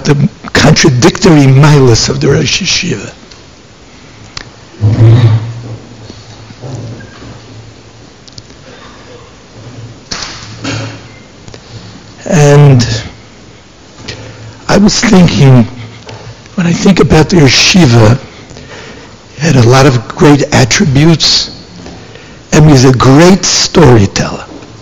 the contradictory milas of the Rosh Yeshiva. And I was thinking, when I think about the yeshiva, it had a lot of great attributes, and he was a great storyteller.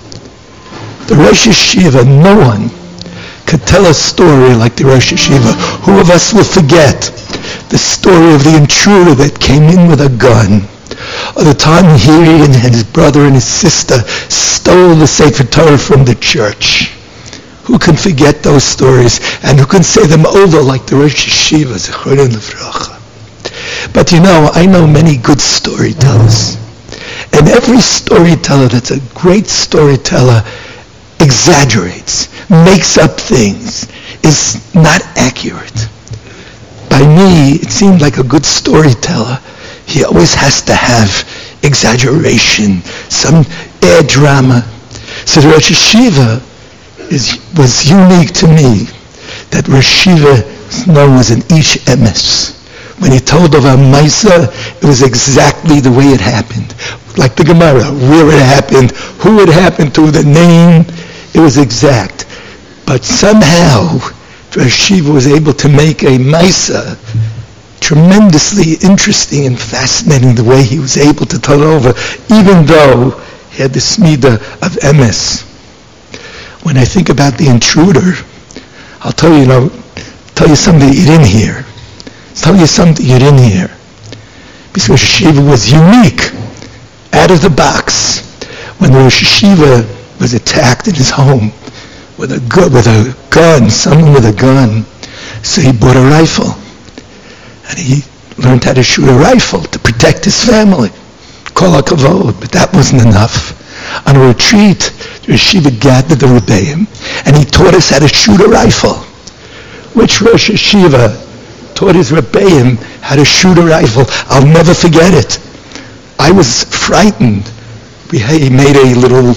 The Rosh Yeshiva, no one could tell a story like the Rosh Yeshiva. Who of us will forget the story of the intruder that came in with a gun, or the time he and his brother and his sister stole the Sefer Torah from the church? Who can forget those stories, and who can say them over like the Rosh Yeshiva, Zechron Levracha? But you know, I know many good storytellers. And every storyteller that's a great storyteller exaggerates, makes up things, is not accurate. By me, it seemed like a good storyteller, he always has to have exaggeration, some air drama. So the Rosh Yeshiva was unique to me, that Rosh Yeshiva is known as an ish emes. When he told of a Maisa, it was exactly the way it happened. Like the Gemara, where it happened, who it happened to, the name, it was exact. But somehow, Rosh Yeshiva was able to make a Maisa tremendously interesting and fascinating, the way he was able to tell it over, even though he had the smida of emes. When I think about the intruder, I'll tell you something you didn't hear. Tell you something you didn't hear. Because Rosh Yeshiva was unique, out of the box. When the Rosh Yeshiva was attacked in his home with a gun, someone with a gun, so he bought a rifle. And he learned how to shoot a rifle to protect his family. Kol hakavod, but that wasn't enough. On a retreat, the Yeshiva gathered the Rebbeim, and he taught us how to shoot a rifle. Which Rosh Yeshiva taught his Rebbeim how to shoot a rifle? I'll never forget it. I was frightened. He made a little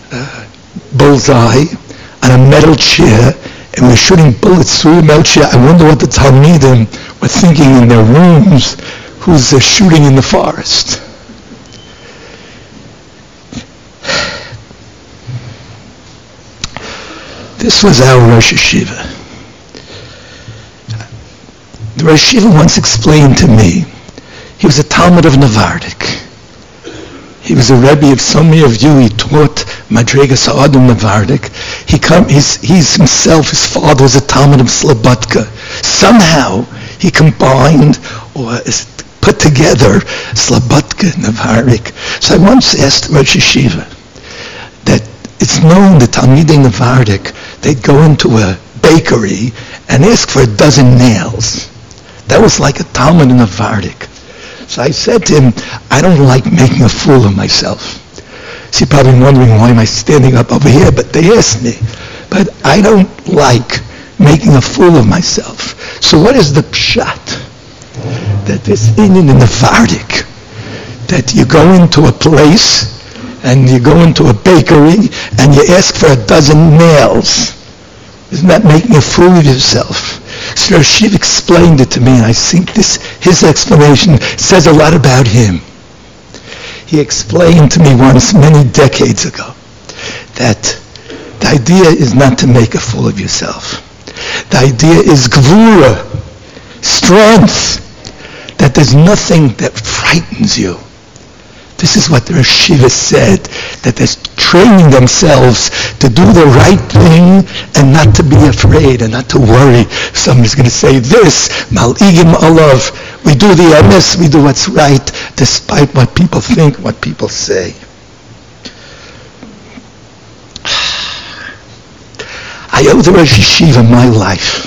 bullseye on a metal chair, and we were shooting bullets through the metal chair. I wonder what the Talmidim were thinking in their rooms, who's shooting in the forest. This was our Rosh Yeshiva. The Rosh Yeshiva once explained to me, he was a Talmud of Navardik. He was a Rebbe of so many of you. He taught Madregas Ha'adam Navardik. He's himself, his father was a Talmud of Slobodka. Somehow he combined or put together Slobodka and Navardik. So I once asked Rosh Yeshiva that it's known that Talmidei Navardik, they'd go into a bakery and ask for a dozen nails. That was like a Talmud in Navardik. So I said to him, I don't like making a fool of myself. So you're probably wondering, why am I standing up over here? But they asked me. But I don't like making a fool of myself. So what is the pshat? That this Indian in Navardik, that you go into a place, and you go into a bakery, and you ask for a dozen nails. Isn't that making a fool of yourself? So Rosh Yeshiva explained it to me, and I think his explanation says a lot about him. He explained to me once, many decades ago, that the idea is not to make a fool of yourself. The idea is gvura, strength, that there's nothing that frightens you. This is what the Rosh Yeshiva said, that they're training themselves to do the right thing and not to be afraid and not to worry. Somebody's going to say this, mal'igim alav. We do the emes, we do what's right, despite what people think, what people say. I owe the Rosh Yeshiva my life.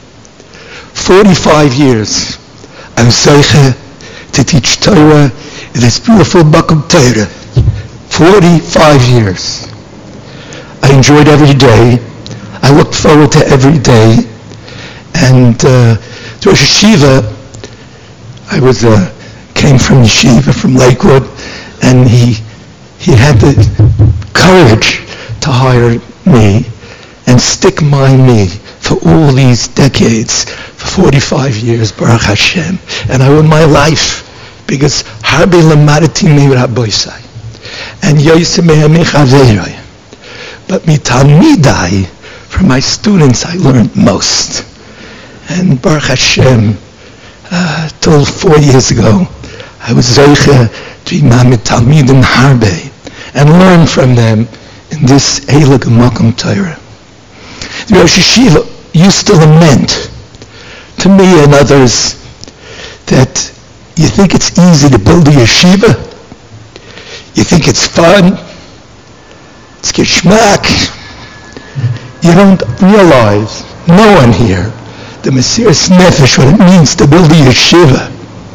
45 years. I was zeicha to teach Torah in this beautiful Bakum Torah. 45 years. I enjoyed every day. I looked forward to every day. And Rosh Yeshiva, I came from Yeshiva, from Lakewood, and he had the courage to hire me and stick by me for all these decades, for 45 years, Baruch Hashem. And I owe my life because Harbe Lamadati Mi Rabboisai and Yosef Mehami Chaveiroi. But mitalmidai, from my students, I learned most. And Baruch Hashem, till 4 years ago, I was zeicha to be ma'amid talmidim harbe and learn from them in this Eilig Makom Torah. The Rosh Yeshiva used to lament to me and others that you think it's easy to build a yeshiva, you think it's fun, it's geschmack. You don't realize, no one here, the Mesiras Nefesh, what it means to build a yeshiva.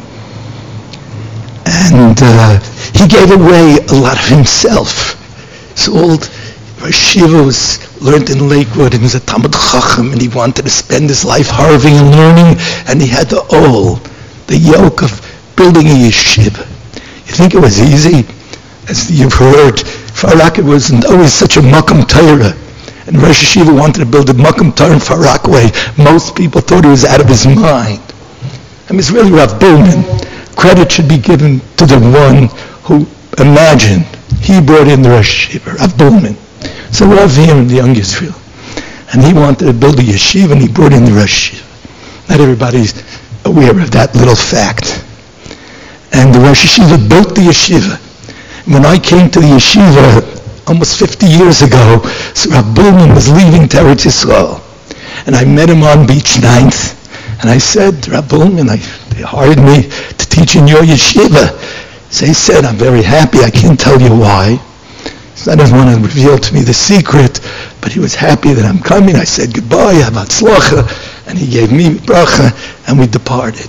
And he gave away a lot of himself. His old yeshiva was learned in Lakewood, and he was a Talmud Chacham, and he wanted to spend his life harving and learning, and he had the yoke of building a yeshiva. You think it was easy? As you've heard, Farak, it wasn't always such a Makom Torah. And Rosh Yeshiva wanted to build a Makom Torah in Farak way. Most people thought he was out of his mind. I mean, it's really Rav Bullman. Credit should be given to the one who imagined. He brought in the Rosh Yeshiva, Rav Bullman. So Rav Yim, the young Yisrael. And he wanted to build a yeshiva, and he brought in the Rosh Yeshiva. Not everybody's aware of that little fact. And the Rosh Yeshiva built the yeshiva. When I came to the yeshiva almost 50 years ago, so Rav Bullman was leaving Teretz Yisrael. And I met him on Beach 9th. And I said, Rav Bullman, they hired me to teach in your yeshiva. So he said, I'm very happy. I can't tell you why. So I doesn't want to reveal to me the secret, but he was happy that I'm coming. I said, goodbye, havatzlacha. And he gave me bracha, and we departed.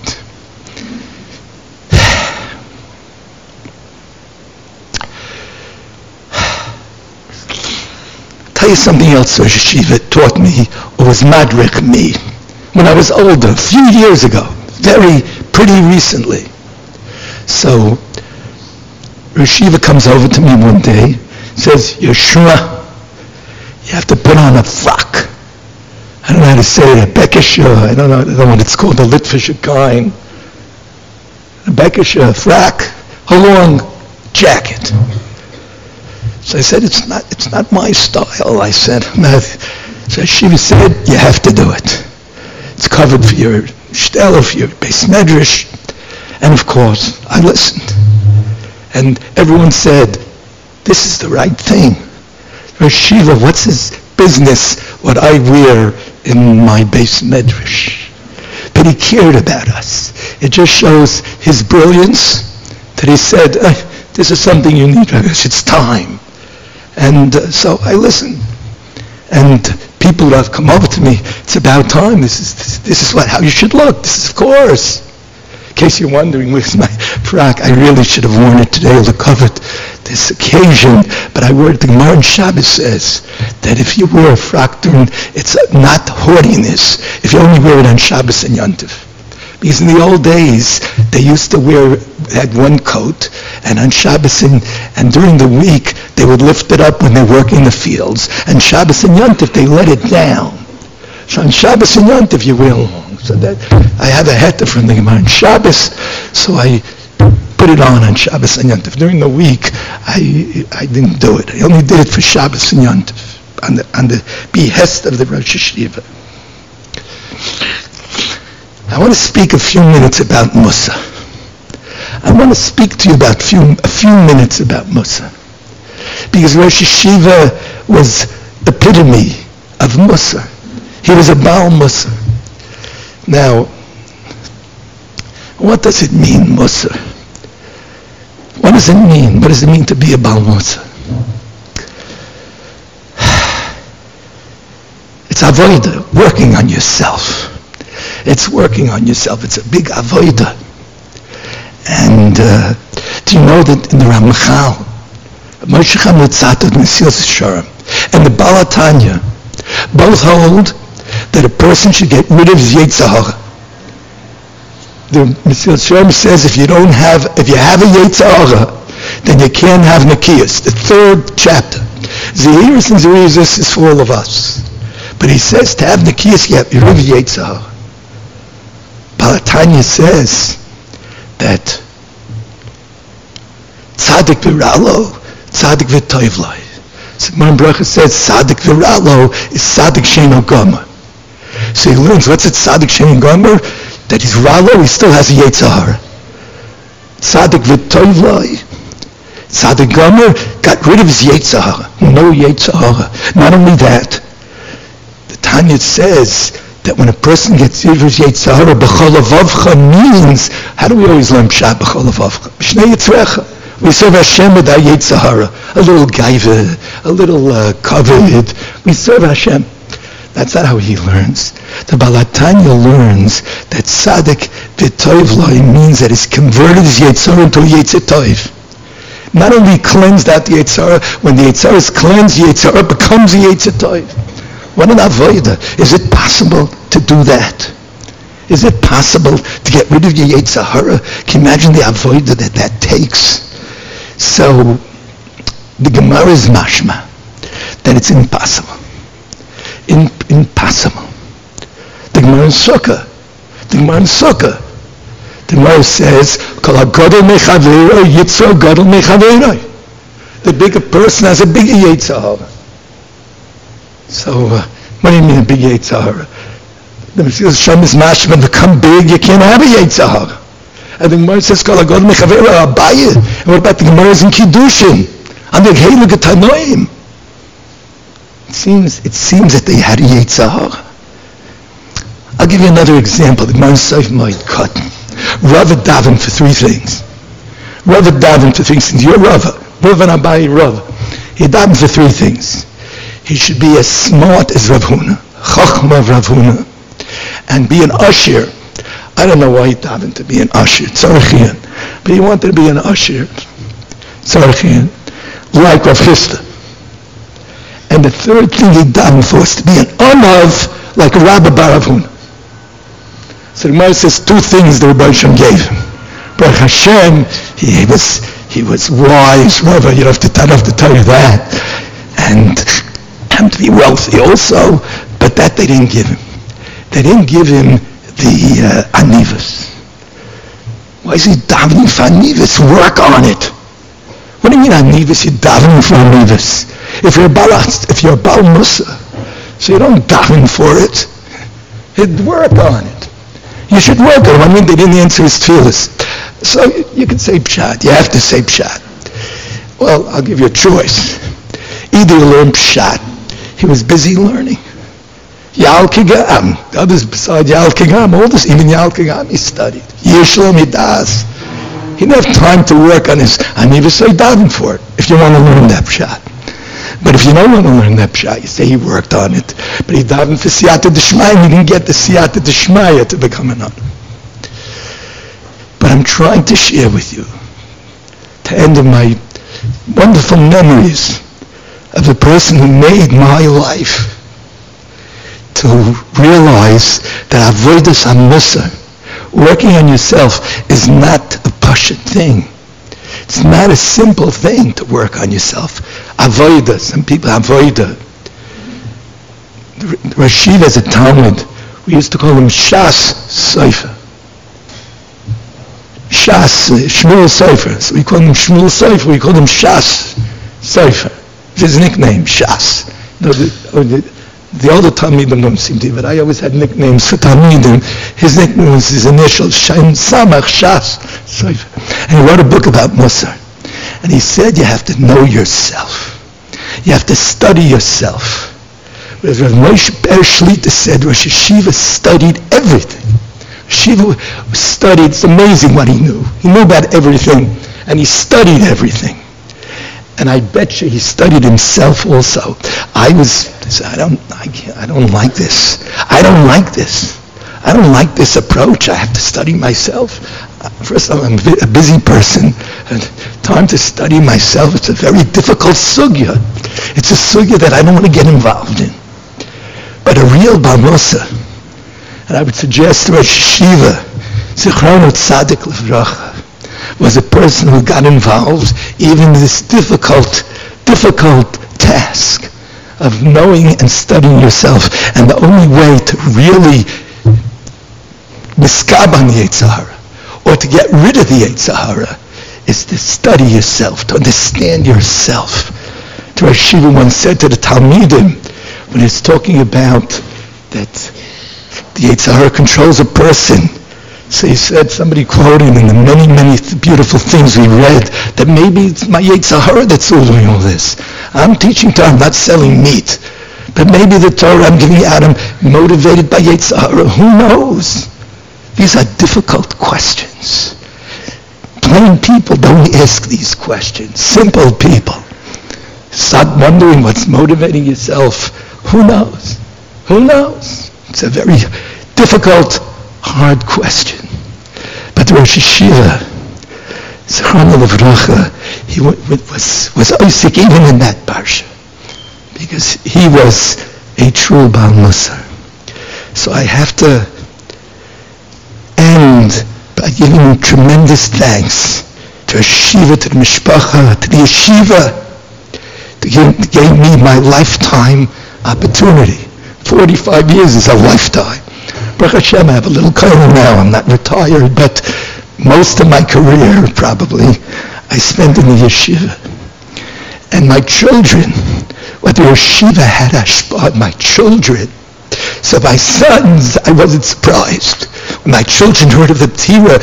Tell you something else Rosh Yeshiva taught me, or was madrich me, when I was older, a few years ago, pretty recently. So Rosh Yeshiva comes over to me one day, says, Yeshua, you have to put on a frock. I don't know how to say it, a bekisha, I don't know what it's called, a Litvische kind. A bekisha, a frock, a long jacket. So I said, it's not my style. I said, no. So Shiva said, you have to do it. It's covered for your shtel, for your beis medrash. And of course, I listened. And everyone said, this is the right thing. Rosh Shiva, what's his business what I wear in my beis medrash? But he cared about us. It just shows his brilliance that he said, this is something you need, it's time. And so I listened. And people have come over to me, it's about time, this is how you should look, this is of course. In case you're wondering, where's my frock? I really should have worn it today to cover this occasion, but I wore it. The Gemara in Shabbos says that if you wear a frock during, it's not haughtiness, if you only wear it on Shabbos and Yontif. Because in the old days, they used to had one coat, and on Shabbos and during the week, they would lift it up when they work in the fields, and Shabbos and Yontif, they let it down. So on Shabbos and Yontif, you wear long. So that I have a heta from the Gemara on Shabbos, so I put it on Shabbos and Yontif. During the week, I didn't do it. I only did it for Shabbos and Yontif, on the behest of the Rosh Yeshiva. I want to speak a few minutes about Musa. I want to speak to you about a few minutes about Musa. Because Rosh Yeshiva was epitome of Musa. He was a Baal Musa. Now, what does it mean, Musa? What does it mean? What does it mean to be a Baal Musa? It's avodah, working on yourself. It's working on yourself. It's a big avodah. And do you know that in the Ramchal, Moshe Chaim Luzzatto, Mesilas Yesharim, and the Baal HaTanya both hold that a person should get rid of his Yetzer Hara. The Mesilas Yesharim says if you have a Yetzer Hara, then you can't have Nikias. The third chapter. Zehiris and Zerizis is for all of us. But he says to have Nikiyas, you have Yeruv Yetzer Hara. Baal HaTanya says that Tzadik v'Ralo, Tzadik v'Toivlai. So Gemara Bracha says Tzadik v'Ralo is Tzadik Sheino Gomer. So he learns, what's it Tzadik Sheino Gomer? That he's Ralo, he still has a Yetzer Hara. Tzadik v'Toivlai, Tzadik Gomer got rid of his Yetzer Hara. No Yetzer Hara. Not only that, the Tanya says that when a person gets rid of his Yetzer Hara, B'chol Avavcha means, how do we always learn Pshat B'chol Avavcha? B'shnei Yitzrecha. We serve Hashem with our Yetzer Hara, a little gaiva, a little covered. We serve Hashem. That's not how he learns. The Baal HaTanya learns that Tzadik V'Toivlai means that he's converted his Yetzer Hara into a Yetzer Tov. Not only cleansed out the Yetzer Hara, when the Yetzer Hara is cleansed, the Yetzer Hara becomes a Yetzer Tov. What an avodah. Is it possible to do that? Is it possible to get rid of your Yetzer Hara? Can you imagine the avodah that takes? So, the Gemara is mashma that it's impossible. Impossible. The Gemara in Sukkah. The Gemara says, Kol HaGodol Mechaveiro Yitzro Godol Mechaveiro. The bigger person has a bigger Yetzer Hara. So, what do you mean a big Yetzer Hara? The Mesilas Yesharim is mashma, become big, you can't have a Yetzer Hara. And the Gemara says, Kol HaGodol Mechaveiro Abaye. And what about the Gemara's in Kiddushin? And the Heilige Tanoim. It seems that they had a Yetzer Hara. I'll give you another example. The Gemara in Seif Moed Katan. Rava daven for three things. Since you're Rava and Abaye Rava. He daven for three things. He should be as smart as Rav Huna, Chachma of Rav Huna, and be an usher. I don't know why he davened to be an usher, Tzarachian, but he wanted to be an usher, Tzarachian, like Rav Chisda. And the third thing he davened for was to be an Amav, like Rabbi Bar Rav Huna. So the Gemara says two things the Rebbe Shem gave him. Baruch Hashem, he was wise, Rabbi, you don't have to tell you that. And to be wealthy also, but that they didn't give him. They didn't give him the anivas. Why is he davening for anivas? Work on it. What do you mean anivas? You're davening for anivas. If you're a Baal Musa, so you don't daven for it. Work on it. You should work on it. I mean, they didn't answer his tefillas. So you can say pshat. You have to say pshat. Well, I'll give you a choice. Either you learn pshat. He was busy learning. Yal Kigam. Others besides Yal Kigam, all this, even Yal Kigam, he studied. Yishlom Hidas. He didn't have time to work on his Aniva, so he davened for it, if you want to learn that pshat. But if you don't want to learn that pshat, you say he worked on it. But he davened for Siyata D'Shmaya, and he didn't get the Siyata D'Shmaya to become an honor. But I'm trying to share with you, to end of my wonderful memories of the person who made my life, to realize that avodas hamusa, working on yourself, is not a pashut thing. It's not a simple thing to work on yourself. Avodah, some people avodah. Rashiv as a Talmud, we used to call him Shas Sofer. Shas, Shmuel Sofer. So we call him Shmuel Sofer, we call him Shas Sofer. It's his nickname, Shas. The older Talmidim don't seem to, but I always had nicknames for Talmidim. His nickname was his initials, Shem Samach Shas Sofer. And he wrote a book about Musar. And he said you have to know yourself. You have to study yourself. As Rav Moshe Ber Shlita said, Rosh Hashiva studied everything. Shiva studied, it's amazing what he knew. He knew about everything, and he studied everything. And I bet you he studied himself also. I don't like this. I don't like this approach. I have to study myself. First of all, I'm a busy person. Time to study myself. It's a very difficult sugya. It's a sugya that I don't want to get involved in. But a real Baal Musa, and I would suggest Rosh Hashiva, Zichrono Tzadik Livracha, was a person who got involved even in this difficult task of knowing and studying yourself. And the only way to really miskab on the Yetzer Hara, or to get rid of the Yetzer Hara, is to study yourself, to understand yourself. The Rosh Yeshiva once said to the Talmidim, when he's talking about that the Yetzer Hara controls a person, so he said, somebody quoting in the many, many beautiful things we read, that maybe it's my Yetzer Hara that's doing all this. I'm teaching Torah, I'm not selling meat. But maybe the Torah I'm giving out, I'm motivated by Yetzer Hara. Who knows? These are difficult questions. Plain people don't ask these questions. Simple people. Stop wondering what's motivating yourself. Who knows? Who knows? It's a very difficult, hard question. But the Rosh Yeshiva, Zichrono Livracha, he was Isaac even in that parsha, because he was a true Baal Musar. So I have to end by giving tremendous thanks to Rosh Yeshiva, to the Mishpacha, to the Yeshiva, that gave me my lifetime opportunity. 45 years is a lifetime. Baruch Hashem, I have a little kollel now. I'm not retired, but most of my career, probably, I spent in the yeshiva. And my children, what the yeshiva had ashpah on my children. So my sons, I wasn't surprised. When my children heard of the Tira,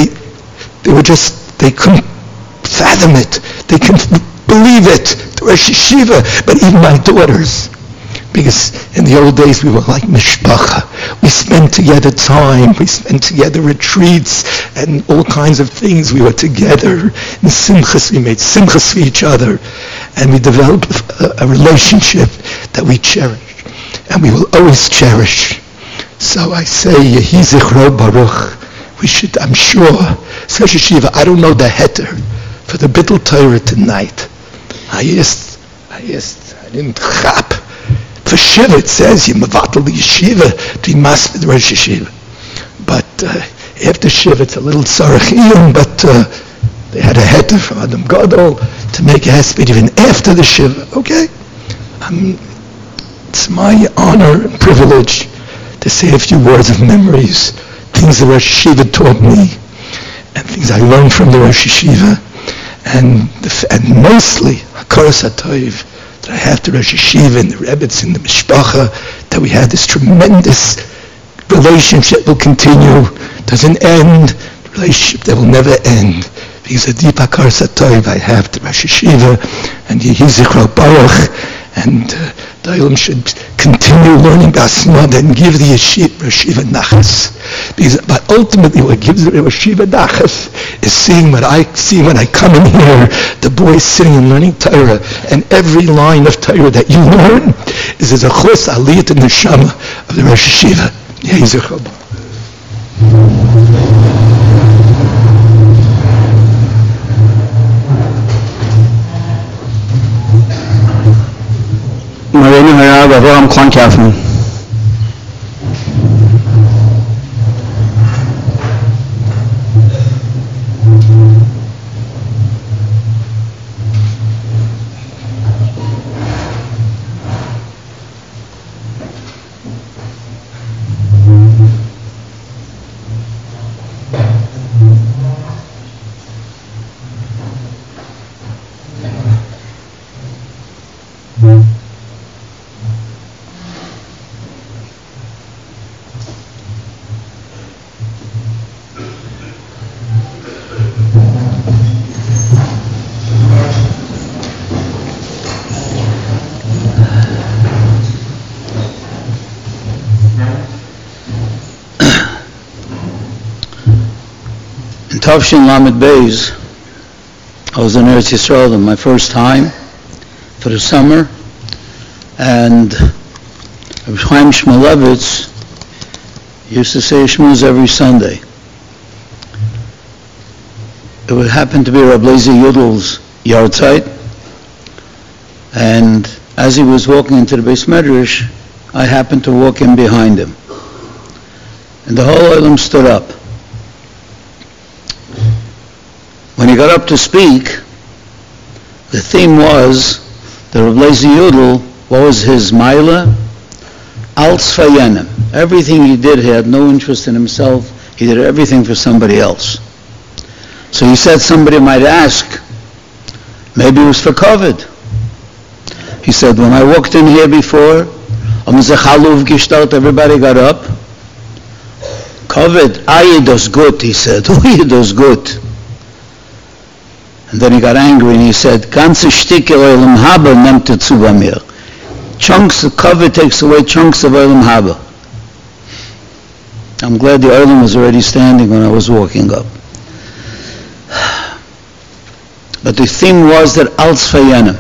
they couldn't fathom it. They couldn't believe it. The Rosh Yeshiva, but even my daughters. Because in the old days we were like mishpacha. We spent together time, we spent together retreats and all kinds of things. We were together in simchas, we made simchas for each other, and we developed a relationship that we cherish, and we will always cherish. So I say, Yehi Zichro Baruch. We should, I'm sure, Rosh Yeshiva, I don't know the heter for the Bittul Torah tonight. I didn't chap. For Shiva it says, you mevatel the yeshiva to be masbid the Rosh Yeshiva. But after Shiva it's a little tzarechiyim, but they had a heter from Adam Gadol to make a hesped even after the Shiva. Okay? It's my honor and privilege to say a few words of memories, things the Rosh Yeshiva taught me, and things I learned from the Rosh Yeshiva, and mostly Hakaras HaTov, that I have to Rosh Yeshiva and the Rebbets and the Mishpacha, that we had this tremendous relationship will continue, doesn't end, relationship that will never end. Because of deep Hakaras HaTov I have to Rosh Yeshiva and Yehi Zichro Baruch, and the Olam should continue learning Basmad and give the Rosh Yeshiva nachas. But ultimately what gives the Rosh Yeshiva nachas is seeing what I see when I come in here, the boys sitting and learning Torah, and every line of Torah that you learn is a chos aliyat in the neshama of the Rosh Yeshiva. Yehi Zichro Baruch. Marina Hayab, Avraham Klan-Kaufman. Tavshin Lamed Beis, I was in Eretz Yisrael my first time for the summer, and Rabbi Chaim Shmulevitz used to say Shmuz every Sunday. It would happen to be Rabbi Lezer Yudel's yahrzeit, and as he was walking into the Beis Medrash, I happened to walk in behind him, and the whole Olam stood up. When he got up to speak, the theme was that Rabbi Lezer Yudel What was his Maila? Als Fayenem. Everything he did, he had no interest in himself. He did everything for somebody else. So he said somebody might ask, maybe it was for COVID. He said, when I walked in here before, everybody got up. COVID, aye does good, he said. Aye does good. And then he got angry and he said, ganze Stücke Olam Haba nimmt zu bei mir. Chunks of COVID takes away chunks of Olam Haba. I'm glad the Olam was already standing when I was walking up. But the theme was that Als Fayenem.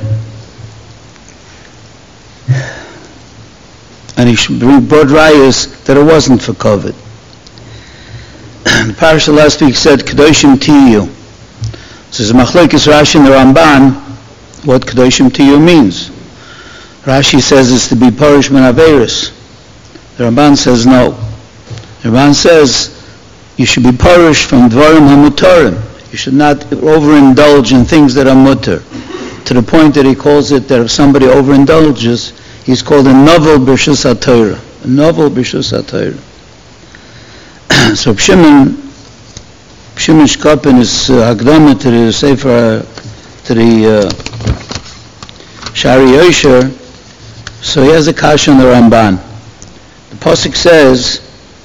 And he brought rayas that it wasn't for COVID. The parasha last week said, Kedoshim Tiyu. So there's a machlokes Rashi and the Ramban, what Kedoshim Tiyu means. Rashi says it's to be parish min averis. The Ramban says no. The Ramban says you should be parish from dvarim hamutarim. You should not overindulge in things that are mutter. To the point that he calls it that if somebody overindulges, he's called a novel b'rshus HaTorah. A novel b'rshus HaTorah. So Shimon Shkop in his Hagdama to the Sefer, to the Shari Yosher, so he has a kasha on the Ramban. The Pasuk says,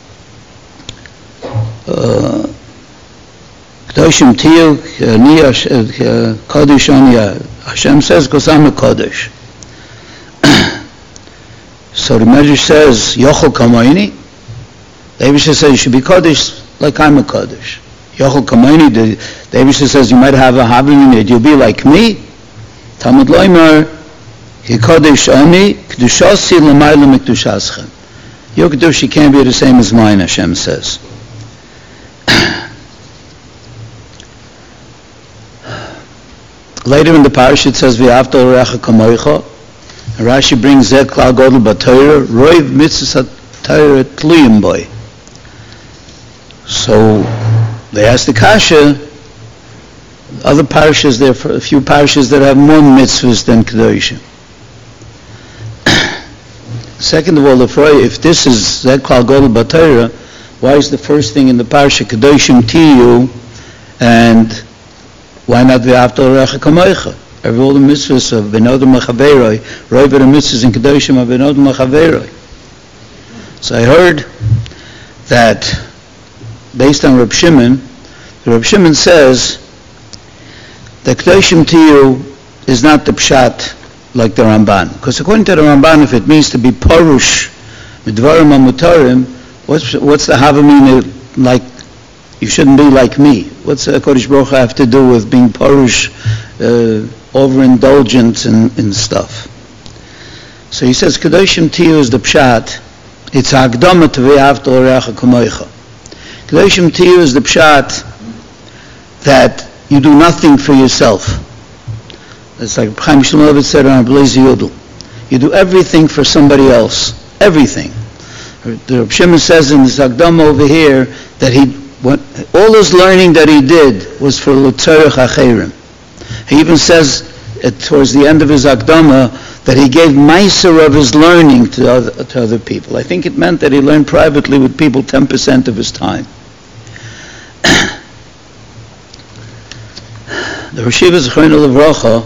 Kedoshim Tiyu, Kodesh Ani, Hashem says, Kosam Kodesh. So the Medrash says, Yochel Kamayni. The Eibusha says, you should be Kodesh like I'm a Kodesh. Yochel Kamayni, the Eibusha says, you might have a Havim in it, you'll be like me. Talmud Loimar, Ki Kodesh Ani, Kedushasi L'mayla Mikdushaschem. Your Kedush can't be the same as mine, Hashem says. Later in the parasha it says, V'yavta l'recha kamoicha. Rashi brings Zeh Klal Godel B'Torah, Roiv Mitzvah Torah Tluyim Boy. So they asked the kasha, other parashas, there are a few parashas that have more mitzvahs than Kedoshim. Second of all, if this is Zeh Klal Godel B'Torah, why is the first thing in the parasha Kedoshim Tiyu, and why not V'yavta l'recha kamoicha? All the mitzvahs of Benodim Machaveroi, Roiv the mitzvahs in Kedoshim of Benodim Machaveroi. So I heard that, based on Reb Shimon, Reb Shimon says that Kedoshim Tiyu is not the pshat like the Ramban. Because according to the Ramban, if it means to be parush, midvarim amutarim, what's the havamina like? You shouldn't be like me. What's the Kodesh Baruch Hu have to do with being parush, overindulgent in stuff? So he says, Kedoshim Tiyu is the pshat. It's ha'akdama to v'yavta l'recha kamoicha. Kedoshim Tiyu is the pshat that you do nothing for yourself. It's like Chaim Shlomovitz said on Blaze Yudel. You do everything for somebody else. Everything. The Reb Shimon says in his ha'akdama over here that all his learning that he did was for l'tzorech acherim. He even says towards the end of his Akdama that he gave meiser of his learning to other people. I think it meant that he learned privately with people 10% of his time. The Rosh Yeshiva Zechron Levracha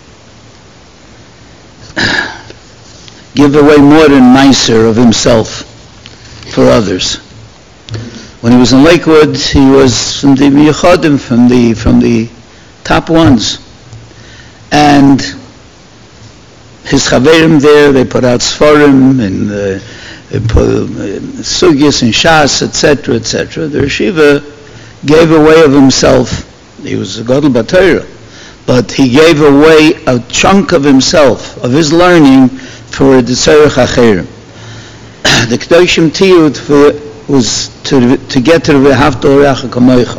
give away more than meiser of himself for others. When he was in Lakewood, he was from the Miyachadim, from the top ones. And his chaverim there, they put out sfarim and they put sugyas and shas, etc., etc. The Yeshiva gave away of himself. He was a Gadol B'Torah, but he gave away a chunk of himself, of his learning, for the tzorech acherim. The Kedoshim Tiyu was to get to the V'yavta l'recha kamoicha.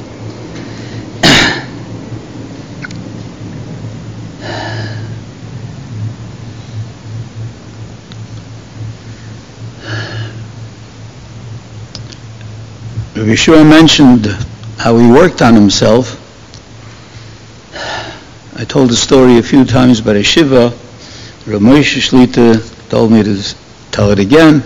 Yeshua mentioned how he worked on himself. I told the story a few times, but a shiva Rav Moshe Shlita told me to tell it again.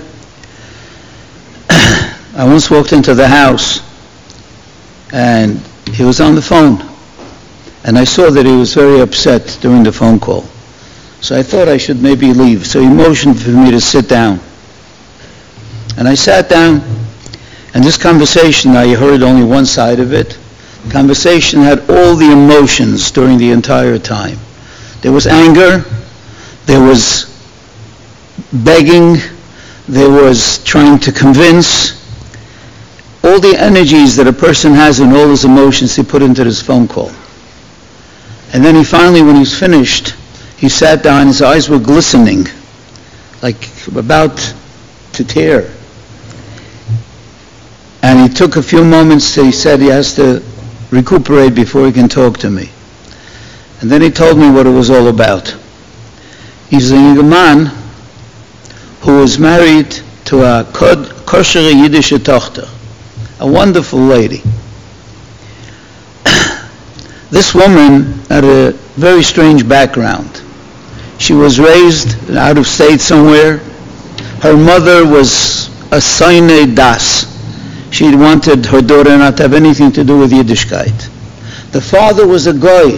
I once walked into the house and he was on the phone. And I saw that he was very upset during the phone call. So I thought I should maybe leave. So he motioned for me to sit down. And I sat down, and this conversation, I heard only one side of it. The conversation had all the emotions during the entire time. There was anger, there was begging, there was trying to convince. All the energies that a person has and all his emotions he put into this phone call. And then he finally, when he was finished, he sat down, his eyes were glistening, like about to tear. And he took a few moments, he said he has to recuperate before he can talk to me. And then he told me what it was all about. He's a young man who was married to a kosher Yiddish tochter, a wonderful lady. This woman had a very strange background. She was raised out of state somewhere. Her mother was a Saine Das. She wanted her daughter not to have anything to do with Yiddishkeit. The father was a Goy.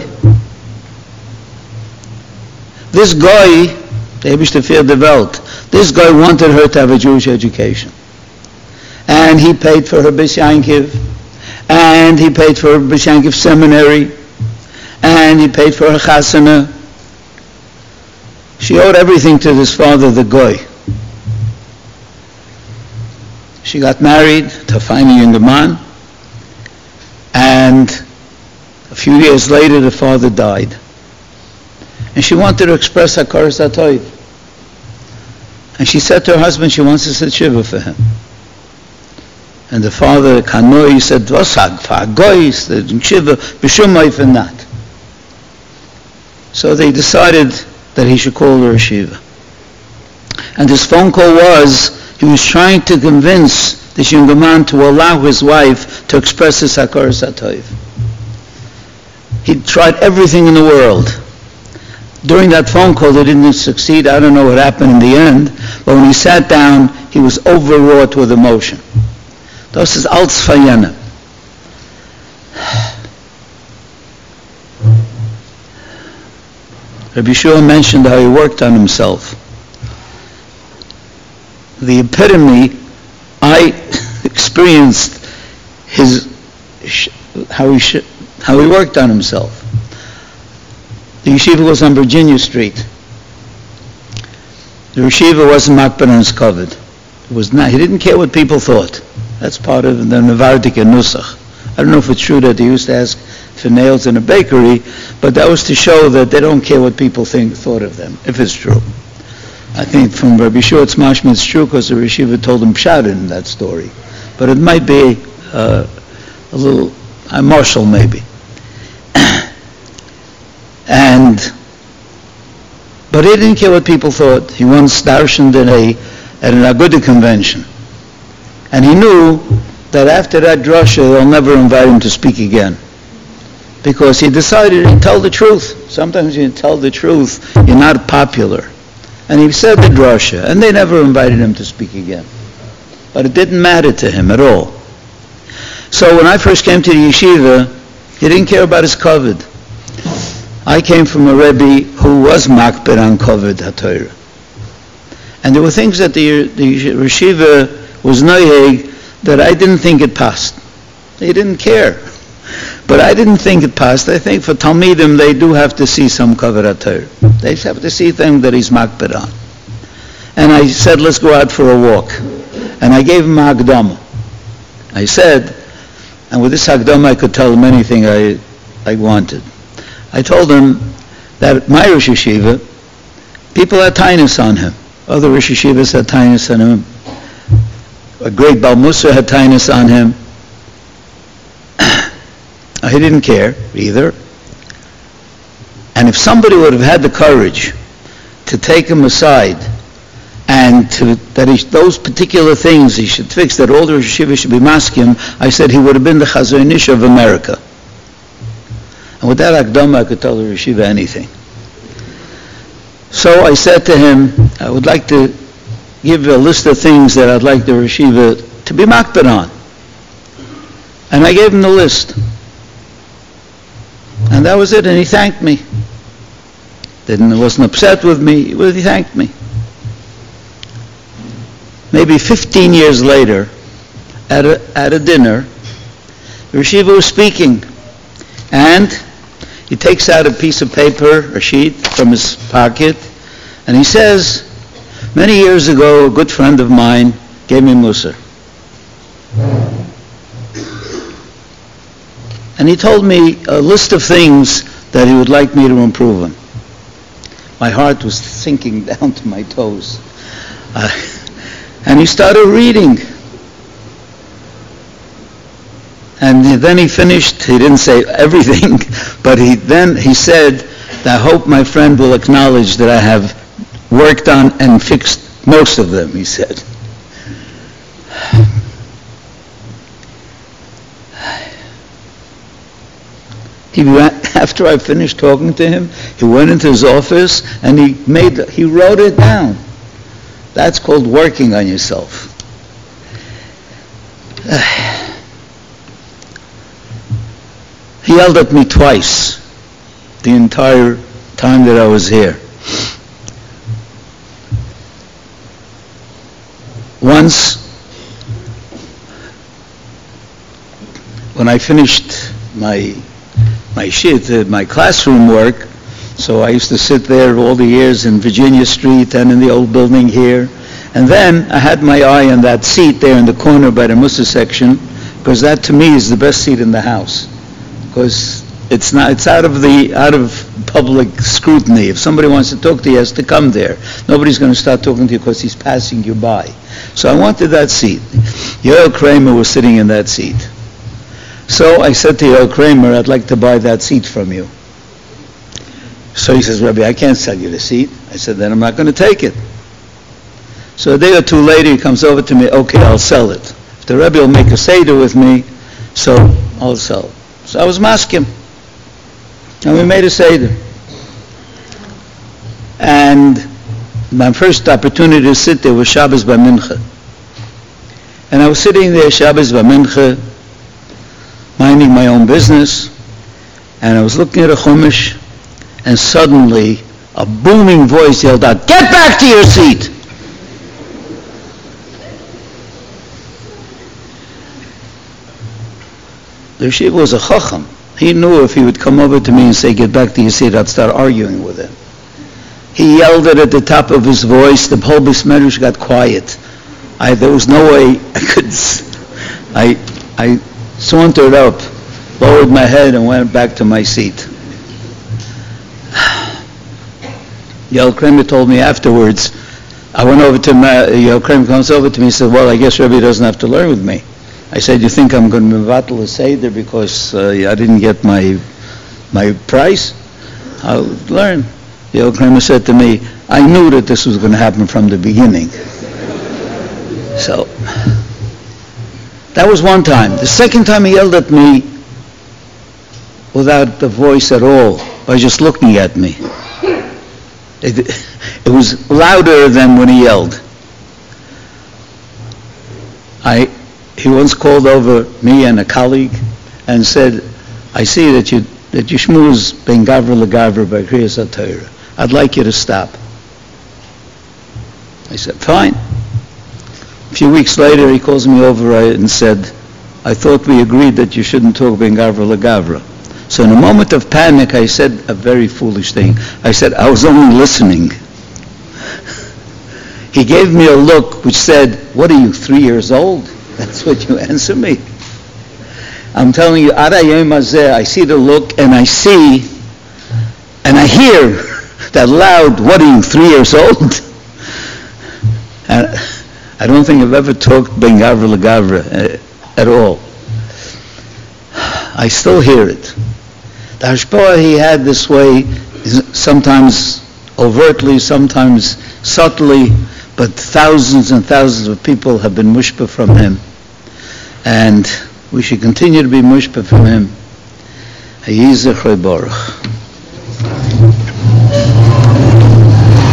This Goy, der Eibishter für die Welt, this guy wanted her to have a Jewish education. And he paid for her Bais Yankiv, and he paid for her Bais Yankiv seminary, and he paid for her chasana. She owed everything to this father, the Goy. She got married to a fine young man, and a few years later the father died. And she wanted to express Hakaras HaTov. And she said to her husband she wants to sit shiva for him. And the father, Kanoi, said, "Was sag for a Goy, shiva, b'shum oifen not." So they decided that he should call her a shiva. And this phone call was, he was trying to convince this young man to allow his wife to express his Hakaras HaTov. He tried everything in the world. During that phone call, they didn't succeed. I don't know what happened in the end. But when he sat down, he was overwrought with emotion. Das ist alles verjene. Rabbi Shua mentioned how he worked on himself. The epitome, I experienced how he worked on himself. The yeshiva was on Virginia Street. The yeshiva wasn't makbar on his covered. It was not. He didn't care what people thought. That's part of the Nevardik and Nusach. I don't know if it's true that they used to ask for nails in a bakery, but that was to show that they don't care what people thought of them, if it's true. I think from Rabbi Shua it's mashma it's true because the yeshiva told him pshat in that story. But it might be a little, martial maybe. But he didn't care what people thought. He once darshaned at an Aguda convention. And he knew that after that drasha, they'll never invite him to speak again. Because he decided to tell the truth. Sometimes you tell the truth, you're not popular. And he said the drasha, and they never invited him to speak again. But it didn't matter to him at all. So when I first came to the yeshiva, he didn't care about his kavod. I came from a Rebbe who was makbar on kavod HaTorah. And there were things that the yeshiva was noyeg that I didn't think it passed. They didn't care. But I didn't think it passed. I think for Talmidim, they do have to see some kavod HaTorah. They have to see things that he's makbar on. And I said, let's go out for a walk. And I gave him a Hagdama. I said, and with this Hagdama I could tell him anything I wanted. I told him that at my Rosh Yeshiva, people had tainus on him. Other Rosh Yeshivas had tainus on him. A great Baal Musa had tainus on him. He didn't care either. And if somebody would have had the courage to take him aside and those particular things he should fix, that all the Rosh Yeshiva should be masking, I said he would have been the Chazon Ish of America. And with that Akdama, I could tell the yeshiva anything. So I said to him, I would like to give a list of things that I'd like the yeshiva to be makbid on. And I gave him the list. And that was it, and he thanked me. Wasn't upset with me, but he thanked me. Maybe 15 years later, at a dinner, the yeshiva was speaking, and he takes out a piece of paper, a sheet, from his pocket, and he says, many years ago, a good friend of mine gave me Musar. And he told me a list of things that he would like me to improve on. My heart was sinking down to my toes. And he started reading. And then he finished. He didn't say everything, but he said, I hope my friend will acknowledge that I have worked on and fixed most of them, he said. After I finished talking to him, he went into his office and he wrote it down. That's called working on yourself. He yelled at me twice the entire time that I was here. Once, when I finished my classroom work, so I used to sit there all the years in Virginia Street and in the old building here, and then I had my eye on that seat there in the corner by the Musar section, because that to me is the best seat in the house, because it's out of public scrutiny. If somebody wants to talk to you, he has to come there. Nobody's going to start talking to you because he's passing you by. So I wanted that seat. Yoel Kramer was sitting in that seat. So I said to Yoel Kramer, I'd like to buy that seat from you. So he says, Rabbi, I can't sell you the seat. I said, then I'm not going to take it. So a day or two later, he comes over to me, okay, I'll sell it. If the Rebbe will make a seder with me, so I'll sell it. So I was masking. And we made a seder. And my first opportunity to sit there was Shabbos by Mincha. And I was sitting there Shabbos by Mincha, minding my own business, and I was looking at a chumash, and suddenly a booming voice yelled out, "Get back to your seat!" The yeshiva was a chacham. He knew if he would come over to me and say, "Get back to your seat," I'd start arguing with him. He yelled it at the top of his voice. The whole Beis Medrash got quiet. There was no way I could. I sauntered up, lowered my head, and went back to my seat. Yoel Kramer told me afterwards, I went over to Yoel Kramer comes over to me and said, well, I guess Rebbe doesn't have to learn with me. I said, you think I'm going to mevatel a seder because I didn't get my price? I'll learn. Yoel Kramer said to me, I knew that this was going to happen from the beginning. So, that was one time. The second time he yelled at me without a voice at all, by just looking at me. It was louder than when he yelled. He once called over me and a colleague and said, I see that you shmooze ben gavra legavra by kriyas HaTorah. I'd like you to stop. I said, fine. A few weeks later, he calls me over and said, I thought we agreed that you shouldn't talk ben gavra legavra. So in a moment of panic, I said a very foolish thing. I said, I was only listening. He gave me a look which said, what are you, 3 years old? That's what you answer me. I'm telling you, Ara Yom Hazeh, I see the look and I see and I hear that loud, what are you, 3 years old? And I don't think I've ever talked ben gavra legavra at all. I still hear it. The hashpah he had this way, sometimes overtly, sometimes subtly, but thousands and thousands of people have been mushpah from him. And we should continue to be mushpah from him. Yehei Zechro Baruch.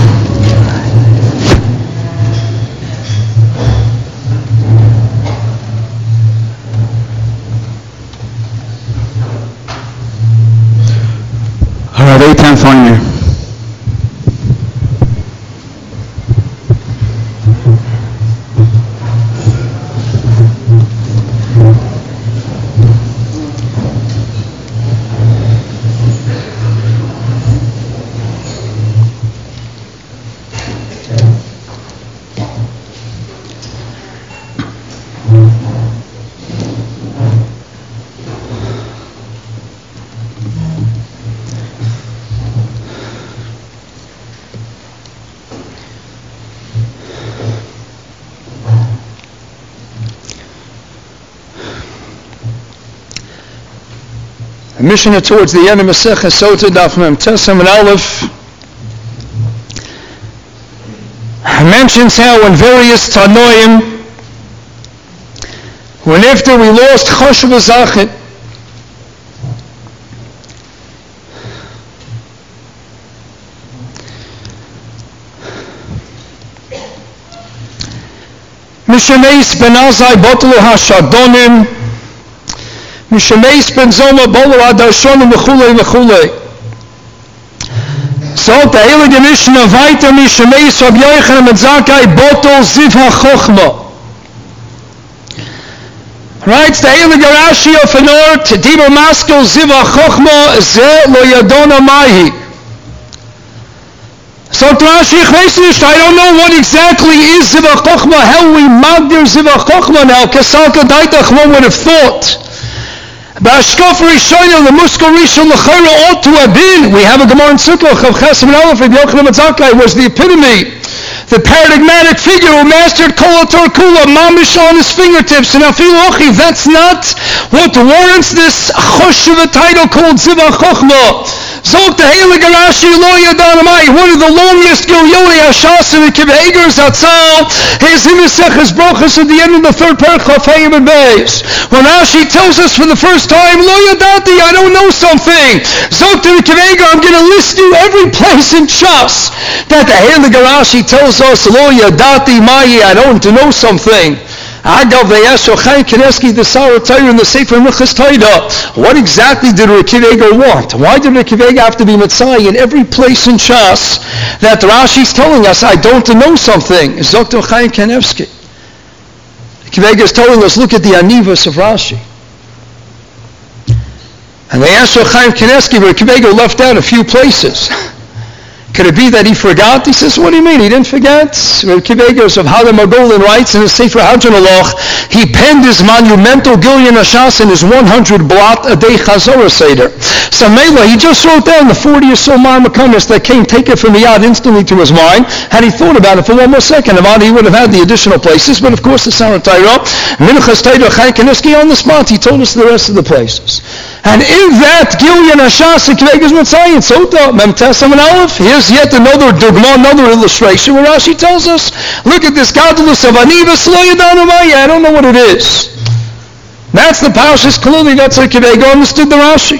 Toiner. Mishnah towards the end of Masechah Sota Daf Mem Tesam and Aleph mentions how in various Tanoim, when after we lost Choshev Zachet, Mishameis ben Azai Botlu HaShadonim, Mishameis ben Zoma Bolu Adashonim V'chulei V'chulei. So the Heilige Mishnah weiter Mishameis Rab Yochanan ben Zakkai Botol Ziv HaChochma. Writes the Heilige Rashi of Anor Tediba Maskel Ziv HaChochma Ze Lo Yadona Mahi. So Rashi, I don't know what exactly is Ziv HaChochma, how we magdir Ziv HaChochma now. Kesalka Daitach, one would have thought. Ba'ashkaf Rishayim, the Muskal Rishon L'chayra ought to have been. We have a Gemara in Sukkoch of Chesed and Aleph, Yochanan ben Zakkai was the epitome, the paradigmatic figure who mastered Kol HaTorah Kula, mamish on his fingertips. And Afilu Ochi, that's not what warrants this Choshev title called Ziv HaChochma. Zog the Heilige Rashi Lo Yadanamai, one of the longest Gilyoni Hashas in the Kivegers Atzal, his Imisechas Brochus at the end of the third paragraph of Hayim and Beis. When Rashi tells us for the first time, Lo Yadati, I don't know something. Zog to the Kiveger, I'm going to list you every place in Shas that the Heilige Rashi tells us, Lo Yadati Mai, I don't know something. Agav Vayasho Chaim Kanievsky the Sarah Torah in the Sefer Minchas Torah. What exactly did Reb Akiva want? Why did Reb Akiva have to be Mitzai in every place in Shas that Rashi's telling us, I don't know something? Dr. Chaim Kanievsky. Akiva is telling us, look at the Anivas of Rashi. And they asked Chaim Kanievsky, Reb Akiva left out a few places. Could it be that he forgot? He says, what do you mean? He didn't forget? Reb Akiva of Hadam Agolin writes in his Sefer Hadron Aloch, he penned his monumental Gilyon Hashas in his 100 blot a day Chazorah Seder. So Mela, he just wrote down the 40 or so Marmakamis that came, take it from the yad instantly to his mind. Had he thought about it for one more second, he would have had the additional places, but of course the Sarah Torah, Minchas Torah, Chaim Kanievsky on the spot, he told us the rest of the places. And in that Gilyon Hashas, Akivega's Mitzayim, Sota, Mem Tesam and Aleph, here's yet another dogma, another illustration where Rashi tells us, look at this Gadlus of Anivas Lo Yadanamai, I don't know what it is. That's the Parshas Kluli, that's how Akivega understood the Rashi.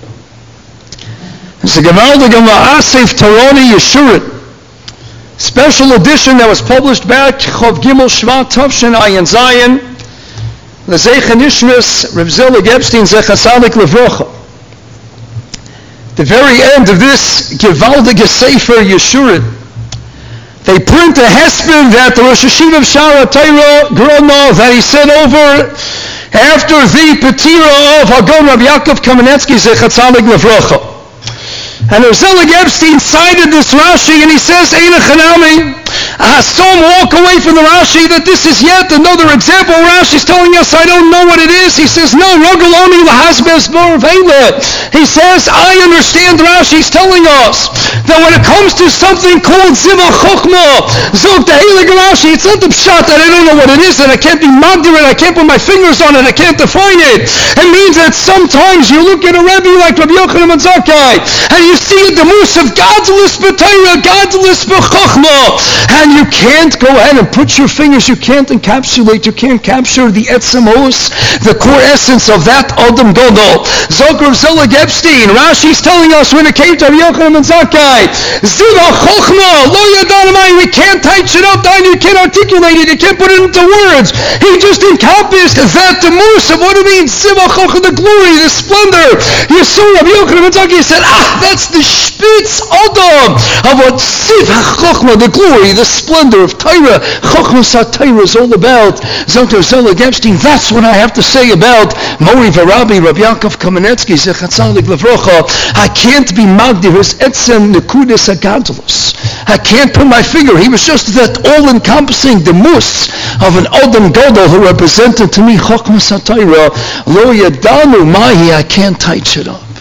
It's a Gemaldig Asif Toroni Yeshurin, special edition that was published back Chov Gimel Shvat Tavshin Ayin Zayin, the Zeichen Ishmis Reb Zelig Epstein Zechasadik Levrocha. The very end of this Gevaldige Sefer Yeshurin, they print a hesped that the Rosh Hashiva of Shara Torah Grodno that he sent over after the Petira of Hagon Rabbi Yaakov Kamenetsky Zechasadik Levrocha. And Reb Zelig Epstein cited this Rashi and he says, Eina Chanami, I saw him walk away from the Rashi that this is yet another example. Rashi's telling us, I don't know what it is. He says, no, Rogaloni Lahasbes Borvela. He says, I understand Rashi's telling us that when it comes to something called Ziv HaChochma, Zog the Heilige Rashi, it's not the pshat that I don't know what it is, that I can't be magdir it, I can't put my fingers on it, I can't define it. It means that sometimes you look at a Rebbe like Rabbi Yochanan ben Zakkai, and you see the mus of Godless B'Torah, Godless B'Chochma, and And you can't go ahead and put your fingers, you can't encapsulate, you can't capture the etzemos, the core essence of that Adam Gadol. Zohar Zelig Epstein, Rashi's telling us when it came to Rabbi Yochanan ben Zakkai, Ziva Chochma, Lo Yadanamai, we can't touch it up, you can't articulate it, you can't put it into words. He just encompassed that the moose of what it means, Ziva Chochma, the glory, the splendor. You saw Rabbi Yochanan ben Zakkai said, that's the Spitz Adam of what Ziva Chochma, the glory, the splendor of Torah. Chochma Satira is all about. Zohar Zelig Epstein, that's what I have to say about Mori Varabi, Rabbi Yaakov Kamenetsky, Zechat Tzadik Levrocha. I can't be Magdir, his Etzem Nekudes Agadlus. I can't put my finger. He was just that all-encompassing demus of an Adam Gadol who represented to me Chochma Satira. Lo Yadanu Mahi, I can't touch it up.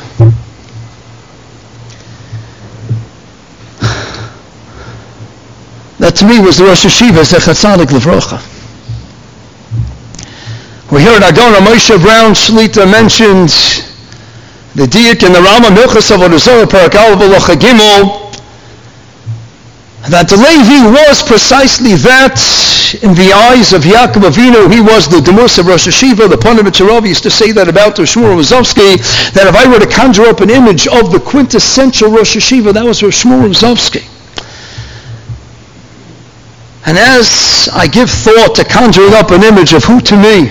That to me was the Rosh Hashiva, Zechat Tzadik Levrocha. We heard Agora Moshe Brown Shlita mentioned the Diak and the Rama Milchas of Avodah Parak Aleph Halacha Gimel, that the Levi was precisely that in the eyes of Yaakov Avinu. He was the Demus of Rosh Hashiva. The Ponevezher Rav used to say that about Rosh Shmuel Rozovsky, that if I were to conjure up an image of the quintessential Rosh Hashiva, that was Rosh Shmuel Rozovsky. And as I give thought to conjuring up an image of who to me,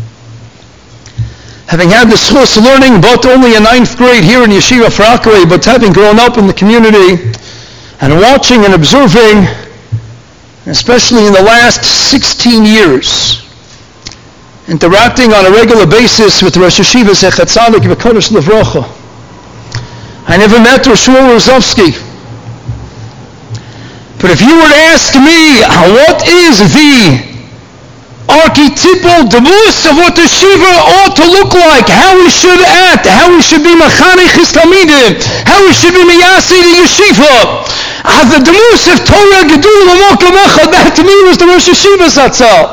having had the schus learning but only in 9th grade here in Yeshiva Farakwe, but having grown up in the community and watching and observing, especially in the last 16 years, interacting on a regular basis with Rosh Hashiva Zechat Tzadik V'Kodesh Levrocha, I never met Rosh Shmuel Rozovsky. But if you were to ask me, what is the archetypal demus of what the Shiva ought to look like, how we should act, how we should be Machanech His Talmidim, how we should be Miyasi the Yeshiva, the demus of Torah Gedul L'Mokom Echad, that to me was the Rosh Hashiva Zatzal.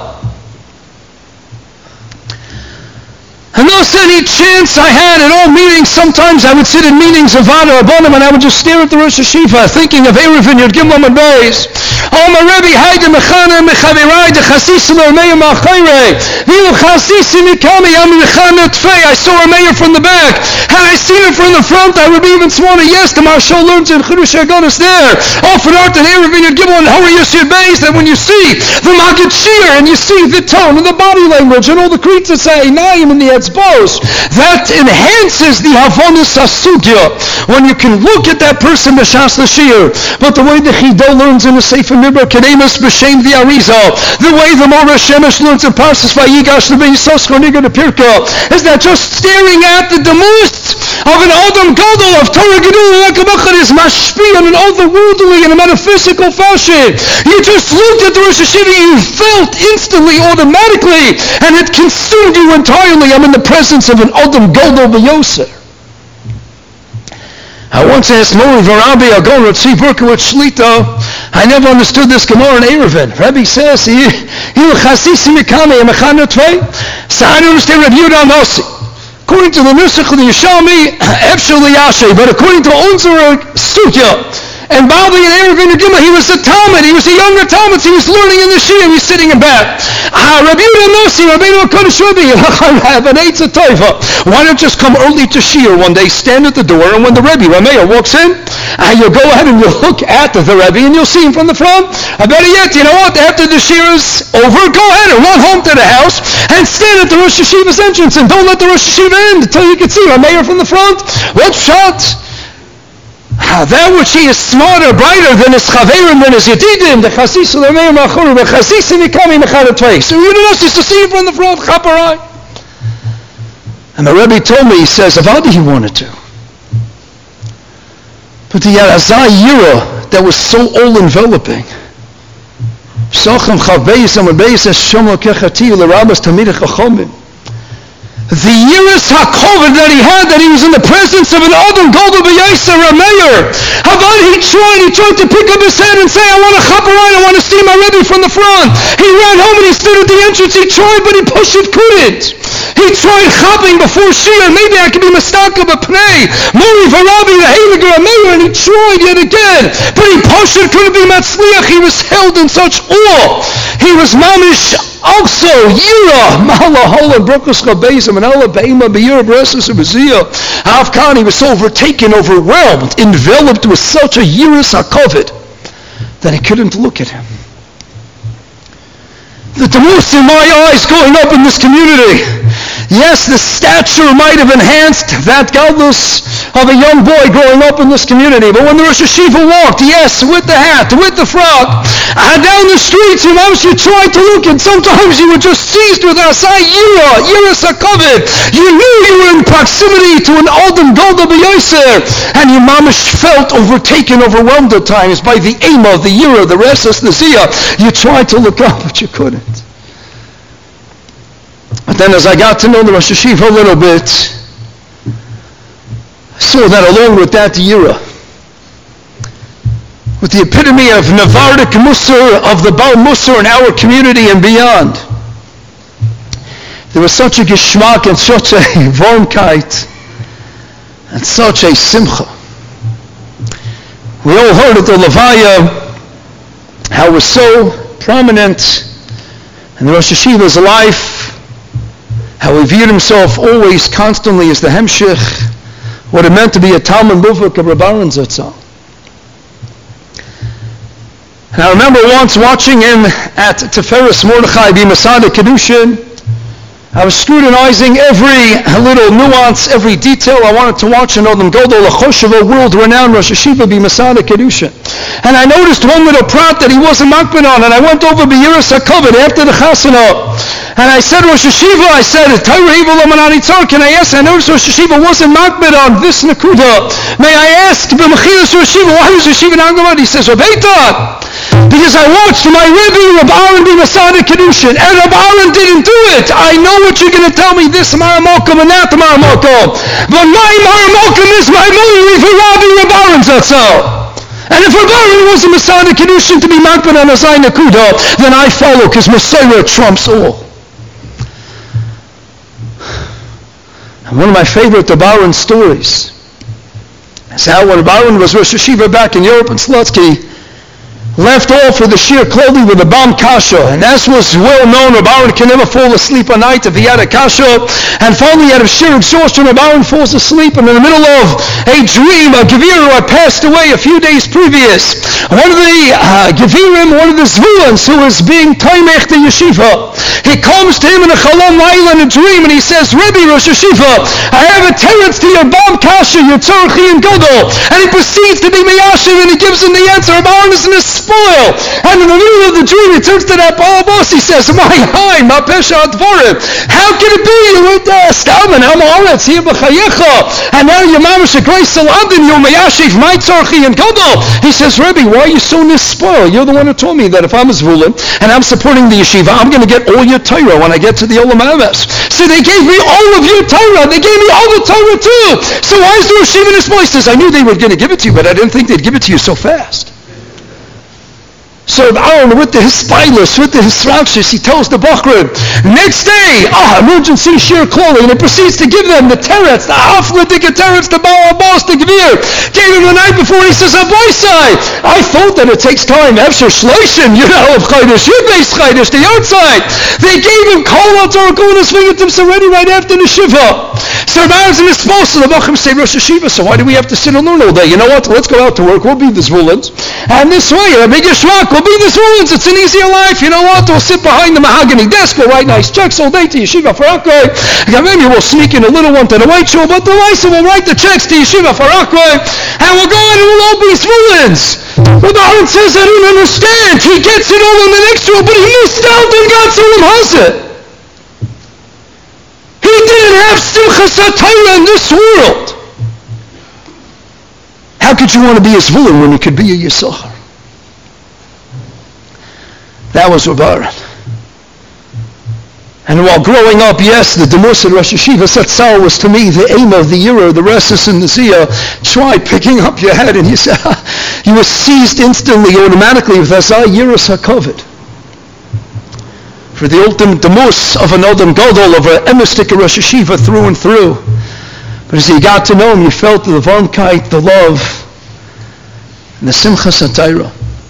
And thus any chance I had at all meetings, sometimes I would sit in meetings of Vada Rabbanim and I would just stare at the Rosh Hashiva, thinking of Erev and Yud Gimel and Beis. Oh, my Rebbe, Haide Mechana Mechavirai, the Chasisim or Meir Machayre, Vilu Chasisim Mikami, Am Mechana Tfei. I saw a mayor from the back. Had I seen it from the front, I would be even sworn yes, the Marshal learns in Chidush HaGonos there. Often art and Erev and Yud Gimel and Hori Yosef Beis, that when you see the Maggid Shir and you see the tone and the body language and all the creeds that say, Naim in the exposed, that enhances the Havonis Asugya when you can look at that person B'Shas L'Shir. But the way the Chido learns in the Sefer Midbar Kedemus B'Shem the Arizal, the way the Morah Shemesh learns in Parshas Vayigash the Beisos Choniga the Pirka, is that just staring at the demus of an Adam Gadol of Torah Gedul L'Akabachar is mashpi on an otherworldly and a metaphysical fashion. You just looked at the Rosh Hashiva, you felt instantly, automatically, and it consumed you entirely. I'm in the presence of an Adam Gadol B'Yoser. I once asked Mori Varabi Agon Ratzi Berkowitz Shlita, I never understood this Gemara in Erevin. Rebbe says, so I don't understand Rabbi Yehuda Nossi. According to the Nusach of the Yeshami, Efshel Liyashe, but according to Unzer Sukya, and Bali and Erevin and Gimel, he was a Talmud, he was a younger Talmud, he was learning in the Shia, he was sitting in back. Rabbi Yehuda Nossi, Rabbeinu HaKadosh Rebbe, I have an Eitzah Tova. Why don't you just come early to Shia one day, stand at the door, and when the Rebbe, Rameir, walks in, you'll go ahead and you'll look at the Rebbe, and you'll see him from the front. Better yet, you know what, after the Shia is over, go ahead and run home to the house, and stand at the Rosh Hashiva's entrance, and don't let the Rosh Hashiva in until you can see Rameir from the front. What shot? That which he is smarter, brighter than his chaverim, than his yedidim, the chasisim, the meir machur, the chasisim yikami mechad tvei. So you don't know, to see him from the front, chaparai. And the Rebbe told me, he says, Avadi he wanted to. But the Yarazai Yira that was so all-enveloping. Psachim chaveis amabeis es shomo kechati l'rabas tamidach achomim. The Yiras HaKoved that he was in the presence of an Adam Gadol B'Yosher Rameir. Havad he tried to pick up his head and say, I want to chaperine, I want to see my Rebbe from the front. He ran home and he stood at the entrance, he tried, but he pushed it, couldn't. He tried chopping before Shir. Maybe I could be mistaka b'pnei Mori v'Rabbi the Heiliger Meir, and he tried yet again. But he Pashut couldn't be matzliach. He was held in such awe. He was mamish also yira mala hola brokus chabezim and ala beima b'yira b'resus b'ziyah. Afkan, he was so overtaken, overwhelmed, enveloped with such a yiras hakovid that he couldn't look at him. The tamus in my eyes going up in this community. Yes, the stature might have enhanced that godless of a young boy growing up in this community. But when the Rosh Hashiva walked, yes, with the hat, with the frock, down the streets, you tried to look, and sometimes you were just seized with asai yiras hakovid. You knew you were in proximity to an Adam Golda b'Yoser, and you mamish felt overtaken, overwhelmed at times by the ema, the yira, the resus, the ziyah. You tried to look up, but you couldn't. But then as I got to know the Rosh Hashiva a little bit, I saw that along with that yira, with the epitome of Navardik Musar, of the Baal Musar in our community and beyond, there was such a geschmack and such a warmkeit and such a simcha. We all heard at the Levaya how it was so prominent in the Rosh Hashiva's life, how he viewed himself always, constantly as the Hemshich, what it meant to be a Talmud Muvak of Reb Aaron Zatzal. And I remember once watching him at Tiferes Mordechai B'Masada Kedushin. I was scrutinizing every little nuance, every detail I wanted to watch and know them Godol Lachosheva, world-renowned Rosh Hashiva B'Masada Kedushin. And I noticed one little prat that he wasn't makbid on, and I went over B'Yiras HaKavod after the Chasana. And I said, Rosh Hashiva, I said, Torah Evil Lamanani Tzar, can I ask? I noticed Rosh Hashiva wasn't makbid on this Nakuda. May I ask, B'Mechilas Rosh Hashiva, why was Rosh Hashiva not makbid? He says, Rabbeita, because I watched my Rebbe, Reb Aaron B'Masada Kedushin, and Reb Aaron didn't do it. I know what you're going to tell me, this Maramokum and that Maramokum. But my Maramokum is my Mori for Rabbi Reb Aaron Zatzal. And if Reb Aaron was a Masada Kedushin to be makbid on Azai Nakuda, then I follow, because Messiah trumps all. And one of my favorite Reb Aaron stories is how when Reb Aaron was Rosh Hashiva back in Europe in Slutsky, left off with the sheer clothing with the Bam Kasha. And as was well known, Reb Aaron can never fall asleep at night if he had a Kasha. And finally, out of sheer exhaustion, Reb Aaron falls asleep, and in the middle of a dream, a Gevir who had passed away a few days previous, one of the Gevirim, one of the Zvulans who was being Taimech the Yeshiva, he comes to him in a Chalom Laila in a dream, and he says, Rebbe Rosh Hashiva, I have a teretz to your Bam Kasha, your Tzorchi and Godol. And he proceeds to be Meyashiv, and he gives him the answer. Reb Aaron is in a spoil. And in the middle of the dream, he turns to that Baal boss. He says, my hi, ma pesha advorim. How can it be? You went there, Stamen, Ham Haaretz, here b'chayecha. And now your mamash a grace saladin, your Meyashiv, my Tzorchi and Godol. He says, Rebbe, why are you so spoil? You're the one who told me that if I'm a Zvulun and I'm supporting the yeshiva, I'm going to get all your Torah when I get to the Olam Hamas. So they gave me all of your Torah. They gave me all the Torah too. So why is the yeshiva in this place? He says, I knew they were going to give it to you, but I didn't think they'd give it to you so fast. So Aaron, with the Hispilus, with the Hisrakshis, he tells the Bachrim, next day, emergency sheer clothing, and it proceeds to give them the teretz, the Afladik teretz, the Baal Abbas, the Gevir. Gave him the night before, he says, Aboisai, I thought that it takes time, Efsher Shloshim, you know, of Chaydish, Yud-Beis Chaydish, the outside. They gave him Kol HaTorah fingertips already right after the Shiva. So Aaron's in his spouse, so the Bachrim say, Rosh Hashiva, so why do we have to sit and learn all day? You know what, let's go out to work, we'll be the Zvulans, and this way, a big Yishmak, we'll be the Zvulans, it's an easier life, you know what, we'll sit behind the mahogany desk, we'll write nice checks all day to Yeshiva Farakoy, maybe we'll sneak in a little one to the white show, but the Lysa will write the checks to Yeshiva Farakoy, and we'll go in and we'll all be Zvulans. But the Aaron says, I don't understand, he gets it all in the next row, but he missed out on God's Olam Hazeh. He didn't have Simchas HaTorah in this world. How could you want to be a Zvulun when you could be a Yisachar? That was Reb Aaron. And while growing up, yes, the Demus at Rosh Hashiva Zatzal was to me the aim of the Yira, the Resus and the Ziyah. Try picking up your head and you said, you were seized instantly, automatically with Azai Yiras HaKavod. for the ultimate demus of an Adam Gadol, of an emistic Rosh Yeshiva through and through. But as you got to know him, you felt the warmkeit, the love, and the simchas hatayra.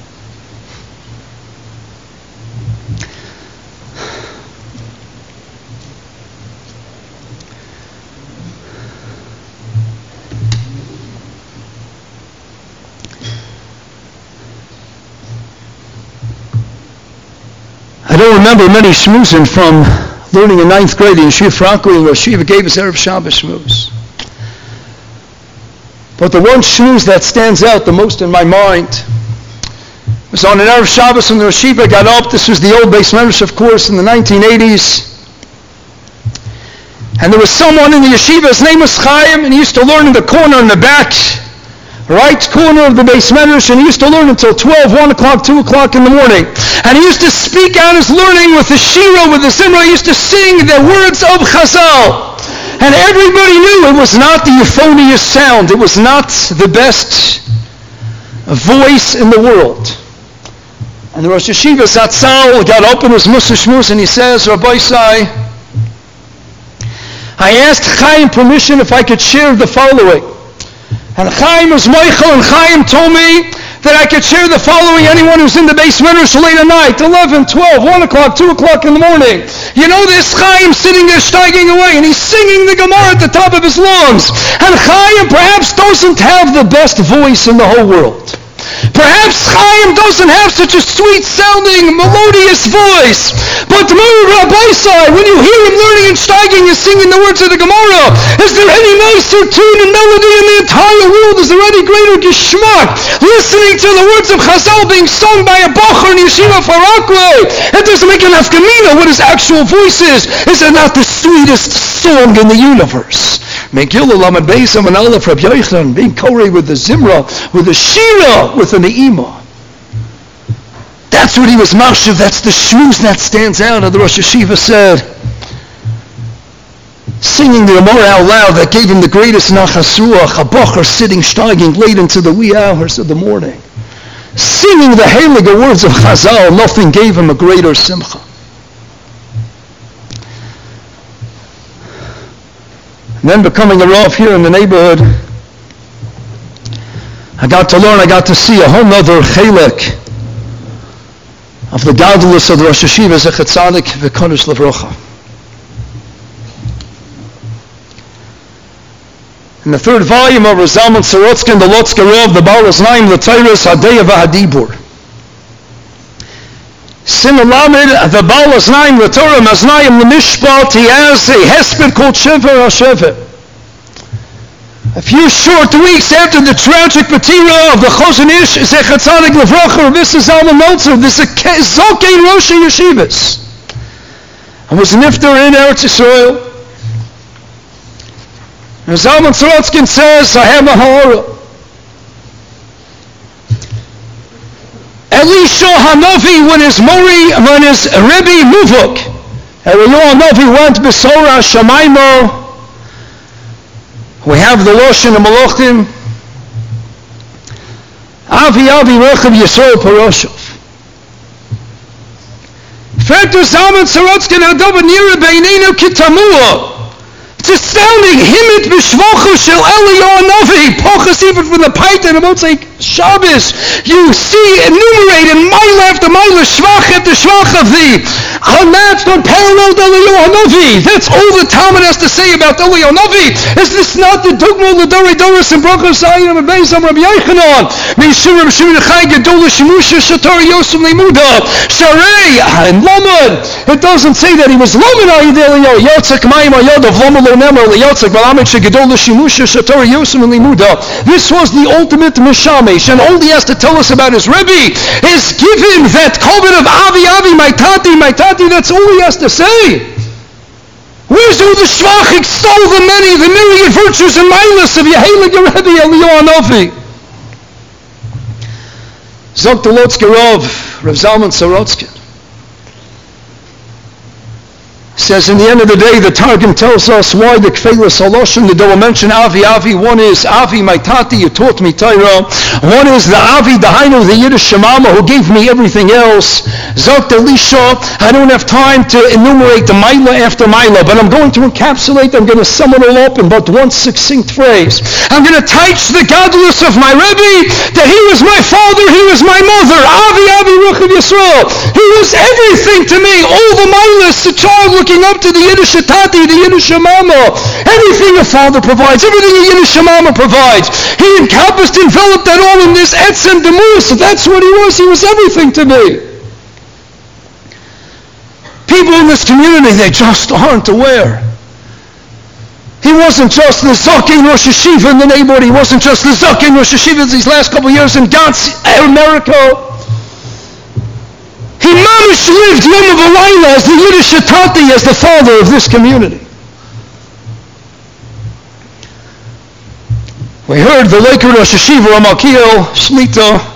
I don't remember many shmuzim from learning in 9th grade in Yeshiva Franklin, where Yeshiva gave us Erev Shabbos shmuz. But the one shmuz that stands out the most in my mind was on an Erev Shabbos when the Yeshiva got up. This was the old Beis Medrash, of course, in the 1980s. And there was someone in the Yeshiva, his name was Chaim, and he used to learn in the corner in the back, right corner of the Beis Medrash, and he used to learn until 12, 1 o'clock, 2 o'clock in the morning. And he used to speak out his learning with the Shira, with the Zimra. He used to sing the words of Chazal. And everybody knew it was not the euphonious sound. It was not the best voice in the world. And the Rosh Yeshiva Zatzal got up in his Mussar Shmuz and he says, Rabbi Sai, I asked Chaim permission if I could share the following. And Chaim was Michael, and Chaim told me that I could share the following anyone who's in the Beis Medrash late at night, 11, 12, 1 o'clock, 2 o'clock in the morning. You know this Chaim sitting there steiging away, and he's singing the Gemara at the top of his lungs. And Chaim perhaps doesn't have the best voice in the whole world. Perhaps Chaim doesn't have such a sweet-sounding, melodious voice. But Rabbi Sai, when you hear him learning and steiging and singing the words of the Gemara, is there any nicer tune and melody in the entire world? Is there any greater geschmack? Listening to the words of Chazal being sung by a Bocher in Yeshiva Farakwe. It doesn't make an afkamina what his actual voice is. Is it not the sweetest song in the universe? Megillah Lamed Beis Amud Aleph, Rabbi Yochanan being Koreh with the Zimra, with the Shira, with the Ne'ima. That's what he was mashif. That's the shmuz that stands out. And the Rosh Yeshiva said, singing the Gemara out loud, that gave him the greatest nachas ruach. A bocher sitting steiging late into the wee hours of the morning, singing the heilige words of Chazal. Nothing gave him a greater simcha. And then becoming a Rav here in the neighborhood, I got to learn, I got to see a whole other chelik of the gadlus of the Rosh Yeshiva Zechat Tzadik V'Kodesh Levrocha. In the third volume of Zalman Sorotzkin, the Lotzka Rav, the Baal Oznaim, the Teiros, Hadeya V'Hadibur. Simulamed, the Baal Oznaim, the Torah Maznayim, the Mishpat, he has a hesped called Shever HaShever. A few short weeks after the tragic patira of the Choshen Ish, Zechat Tzadik Levrocha, this is Zalman Meltzer, this is Zokei Rosh Yeshivas. I was nifter in Eretz Yisrael. And Zalman Sorotzkin says, I have a ha'ara. Elisha Hanavi, when his Rebbe Muvuk, Eliyahu Hanavi went Besora Shemaimo. We have the Loshen and Malachim. Avi Rechav Yisrael Paroshov. Fekter Zalman Sorotzkin Hadava Nira Beinenu Kitamua. It's astounding. Himit b'shvochu shel Eliyahu Hanavi. Pochas even from the Paitan about say Shabbos. You see enumerated mile after mile, shvach after shvach of the unmatched, unparalleled Eliyahu Hanavi. That's all the Talmud has to say about Eliyahu Hanavi. Is this not the dogma of the Dorei Doros and Brachos Ayin and Beis Am Rabbi Yochanan? Meishur Rabbi Shimon Chai Gedolah Shemusha Shatar Yosem Limuda Sharei and Lamed. It doesn't say that he was Lamed Ayid Eliyahu Yotzek Mayim Ayod of Lamed. This was the ultimate Mishamesh, and all he has to tell us about his Rebbe is give him that covenant of Avi, my tati, that's all he has to say. Where's all the Shvach, extol the many, the myriad virtues and milas of Yehilig Rebbe Eliyahu Hanavi. Zok the Lotzka Rav Zalman Sorotzkin. says, in the end of the day, the Targum tells us why the Kfeilas Haloshin, the double mention Avi. One is Avi, my Tati, you taught me Torah. One is the Avi, the Hainu, the Yiddish Shemama, who gave me everything else. Zot Elisha, I don't have time to enumerate the Maila after Maila, but I'm going to encapsulate, I'm going to sum it all up in but one succinct phrase. I'm going to teach the godless of my Rebbe that he was my father, he was my mother. Avi, Ruch of Yisrael. He was everything to me. All the Mailas, the child looking up to the Yiddish Tati, the Yiddish Mama. Everything a father provides, everything a Yiddish Mama provides. He enveloped that all in this Etzem Demus. That's what he was. He was everything to me. People in this community, they just aren't aware. He wasn't just the Zaken Rosh Hashiva in the neighborhood. He wasn't just the Zaken Rosh Hashiva these last couple of years in Gantz, America. He mamish lived Yom V'Layla as the Yiddish Tati, as the father of this community. We heard the Laker Rosh Hashiva, Ramakil, Shlita,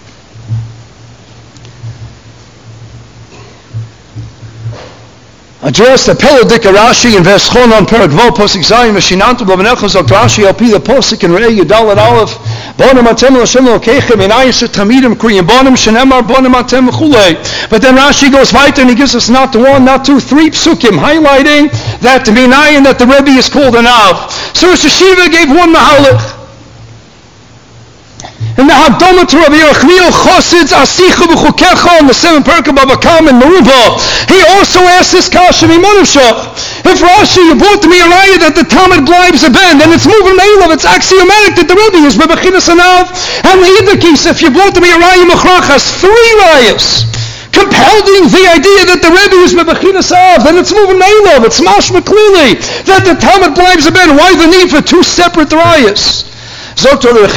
addressed the Pelodik Rashi in Veschon on Perak Vo, Posik Zayin, Veshinantum, Lavanechon, Zok Rashi, Al Pi, the Posik, and Re'eh, Yudal, and Aleph, Bonim Atem, Lashem, Lokechem, in Ayesha, Tamidim, Kriyim, Bonim, Shenemar, Bonim Atem, Chulei. But then Rashi goes weiter and he gives us not one, not two, three psukim, highlighting that to be Minayin, that the Rebbe is called an Av. So Rosh Hashiva gave one Mahalach. In the Hakdama to Rabbi Yochniel Chosid's Asicha B'chukecha in the 7th Perek of Baba Kama in Meruba, he also asked this kasha Mimonusha. If Rashi, you brought to me a raya that the Talmud blibes a ben, then it's moving Meilov, it's axiomatic that the Rebbe is Bebechinas Anav, and the Yidakis, if you brought to me a raya Machrach has 3 rayas, compelling the idea that the Rebbe is Bebechinas Av, then it's moving Meilov, it's mashma clearly that the Talmud blibes a ben. Why the need for 2 separate rayas? That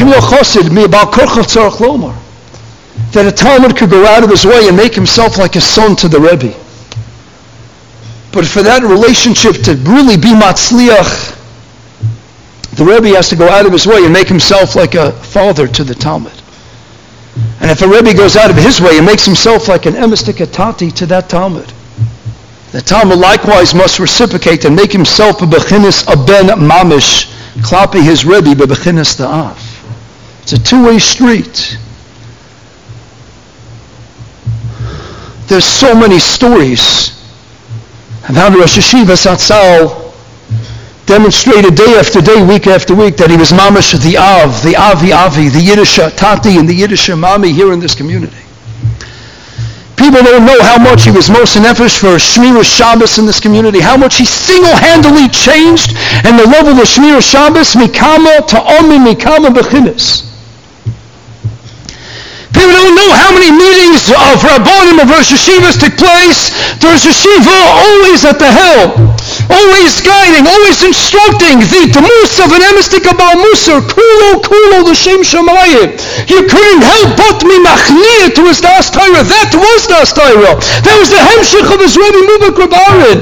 a Talmud could go out of his way and make himself like a son to the Rebbe. But for that relationship to really be matzliach, the Rebbe has to go out of his way and make himself like a father to the Talmud. And if a Rebbe goes out of his way and makes himself like an emistik atati to that Talmud, the Talmud likewise must reciprocate and make himself a bechinis a ben mamish, klapi his Rebbe bebechinas da'af. It's a two-way street. There's so many stories of how the Rosh Hashiva Satzal demonstrated day after day, week after week, that he was mamash the Avi, the Yiddish Tati and the Yiddish Mami here in this community. People don't know how much he was most nefesh for Shmira Shabbos in this community, how much he single-handedly changed in the level of Shmira Shabbos, mikama to omi, mikama bechinis. People don't know how many meetings of Rabbanim of Rosh Hashivas took place. The Rosh Hashiva always at the helm, always guiding, always instructing the Demus of an emistik Abal Musar, Kulo, the Shem Shamayim. You couldn't help but me machniya to his Das Torah. That was Das Torah. That was the hemshich of his Rebbe Mubak Rabbarin.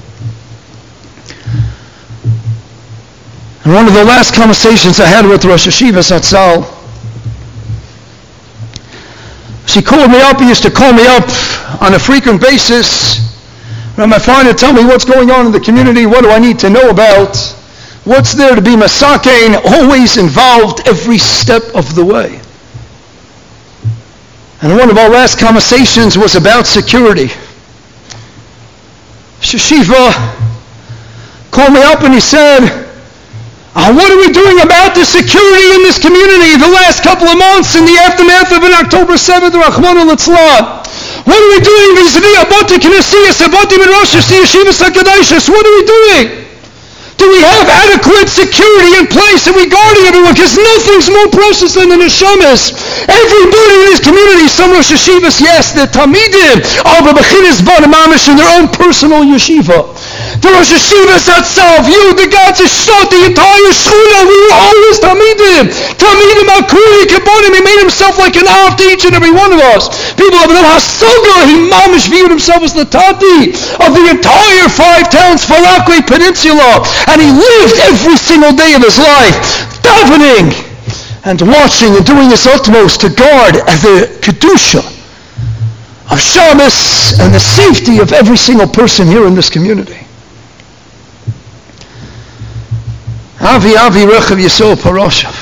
And one of the last conversations I had with Rosh Hashiva Satzal, he used to call me up on a frequent basis. My father tell me what's going on in the community, what do I need to know about, what's there to be masakein, always involved every step of the way. And one of our last conversations was about security. Sheshiva called me up and he said, what are we doing about the security in this community the last couple of months in the aftermath of an October 7th, Rachmana Litzlan? What are we doing vis-a-vis Aboti Knesiyas, Aboti Midrashas, Yeshivas HaKadoshas? What are we doing? Do we have adequate security in place and regarding everyone? Because nothing's more precious than the neshamas. Everybody in this community, some Rosh Hashivas, yes, the Talmidim are bebechinas b'nei mamish in their own personal yeshiva. The Rosh Hashivas Hatzav, you, the God to shot the entire Shchuna, we were always Talmidim. Talmidim Akuri Kebonim, he made himself like an Av to each and every one of us. People of the Hasoga, he mamish viewed himself as the Tati of the entire 5 towns, Farakli Peninsula. And he lived every single day of his life, davening and watching and doing his utmost to guard the Kedusha of Shabbos and the safety of every single person here in this community. Avi Rechav Yisrael Paroshav.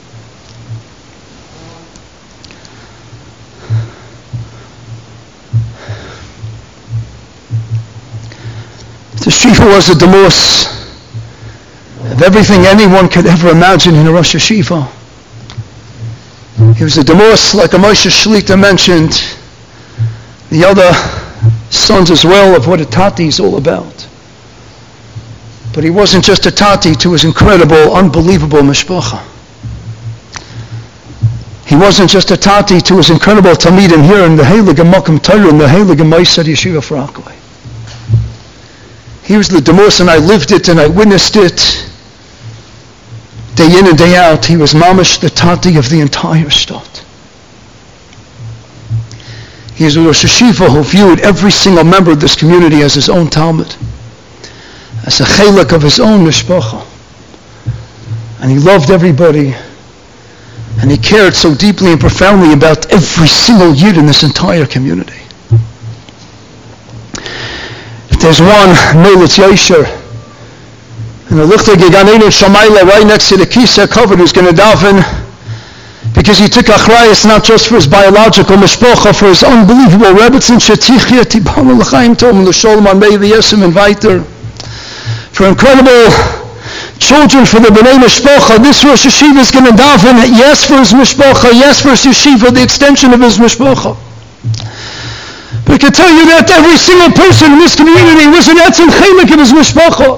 The Yeshiva was a demos of everything anyone could ever imagine in a Rosh Yeshiva. He was a demos, like a Moshe Shlita mentioned, the other sons as well, of what a Tati is all about. But he wasn't just a Tati to his incredible, unbelievable mishpacha. He wasn't just a Tati to his incredible Talmidim here in the Heilige Makom Torah, in the Heilige Moshe Yeshiva Frakwe. He was the demos, and I lived it and I witnessed it day in and day out. He was mamash, the Tati of the entire state. He is a Rosh Yeshiva who viewed every single member of this community as his own Talmud, as a chelek of his own mishpacha. And he loved everybody, and he cared so deeply and profoundly about every single yid in this entire community. If there's one Melitz Yesher in the Lichtig Geganenu Shamayla right next to the Kisa covered who's going to daven because he took achrayus not just for his biological mishpacha, for his unbelievable Rebbetzin Shetichya Tibam L'chaim Tom L'Sholem Amei V'Yesem and Vayter, for incredible children, for the B'nai Mishpacha. This Rosh Yeshiva is going to daven, yes, for his Mishpacha, yes, for his Yeshiva, the extension of his Mishpacha. But I can tell you that every single person in this community was an etzem chelik of his Mishpacha.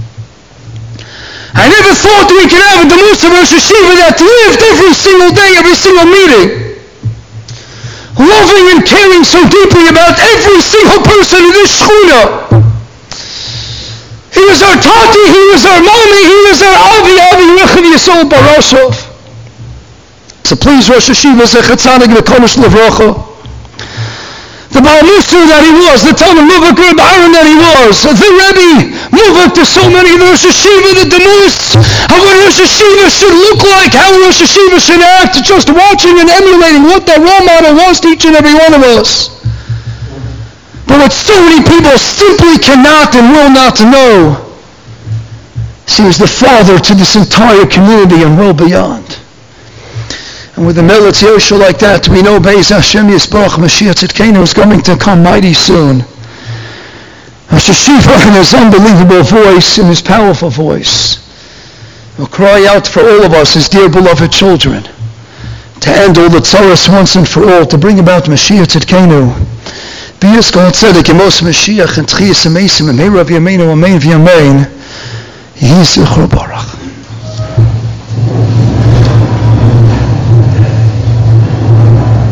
I never thought we could have a Demus of Rosh Yeshiva that lived every single day, every single meeting, loving and caring so deeply about every single person in this shchuna. He was our Tati, he was our Mami, he was our Avi Rechav Yisrael Paroshav. So please, Rosh Yeshiva, Zecher Tzadik V'Kodesh L'Vrocha, the Baal Mussar that he was, the Talmud Muvak Reb Aaron that he was, the Rebbe Muvak to so many of the Rosh Yeshiva, the Demus of what Rosh Yeshiva should look like, how Rosh Yeshiva should act, just watching and emulating what that role model was to each and every one of us. But what so many people simply cannot and will not know, he was the father to this entire community and well beyond. And with a Melitz Yosha like that, we know Be'ez Hashem Yisbarach Mashiach Tzidkenu is going to come mighty soon. Rosh Yeshiva, in his unbelievable voice, in his powerful voice, will cry out for all of us, his dear beloved children, to end all the tzaras once and for all, to bring about Mashiach Tzidkenu. B'yizkol Tzedek Yemos Mashiach and Tchiyas Ameisim and Meirav Yameinu Amein V'Yamein Yizichro Baruch.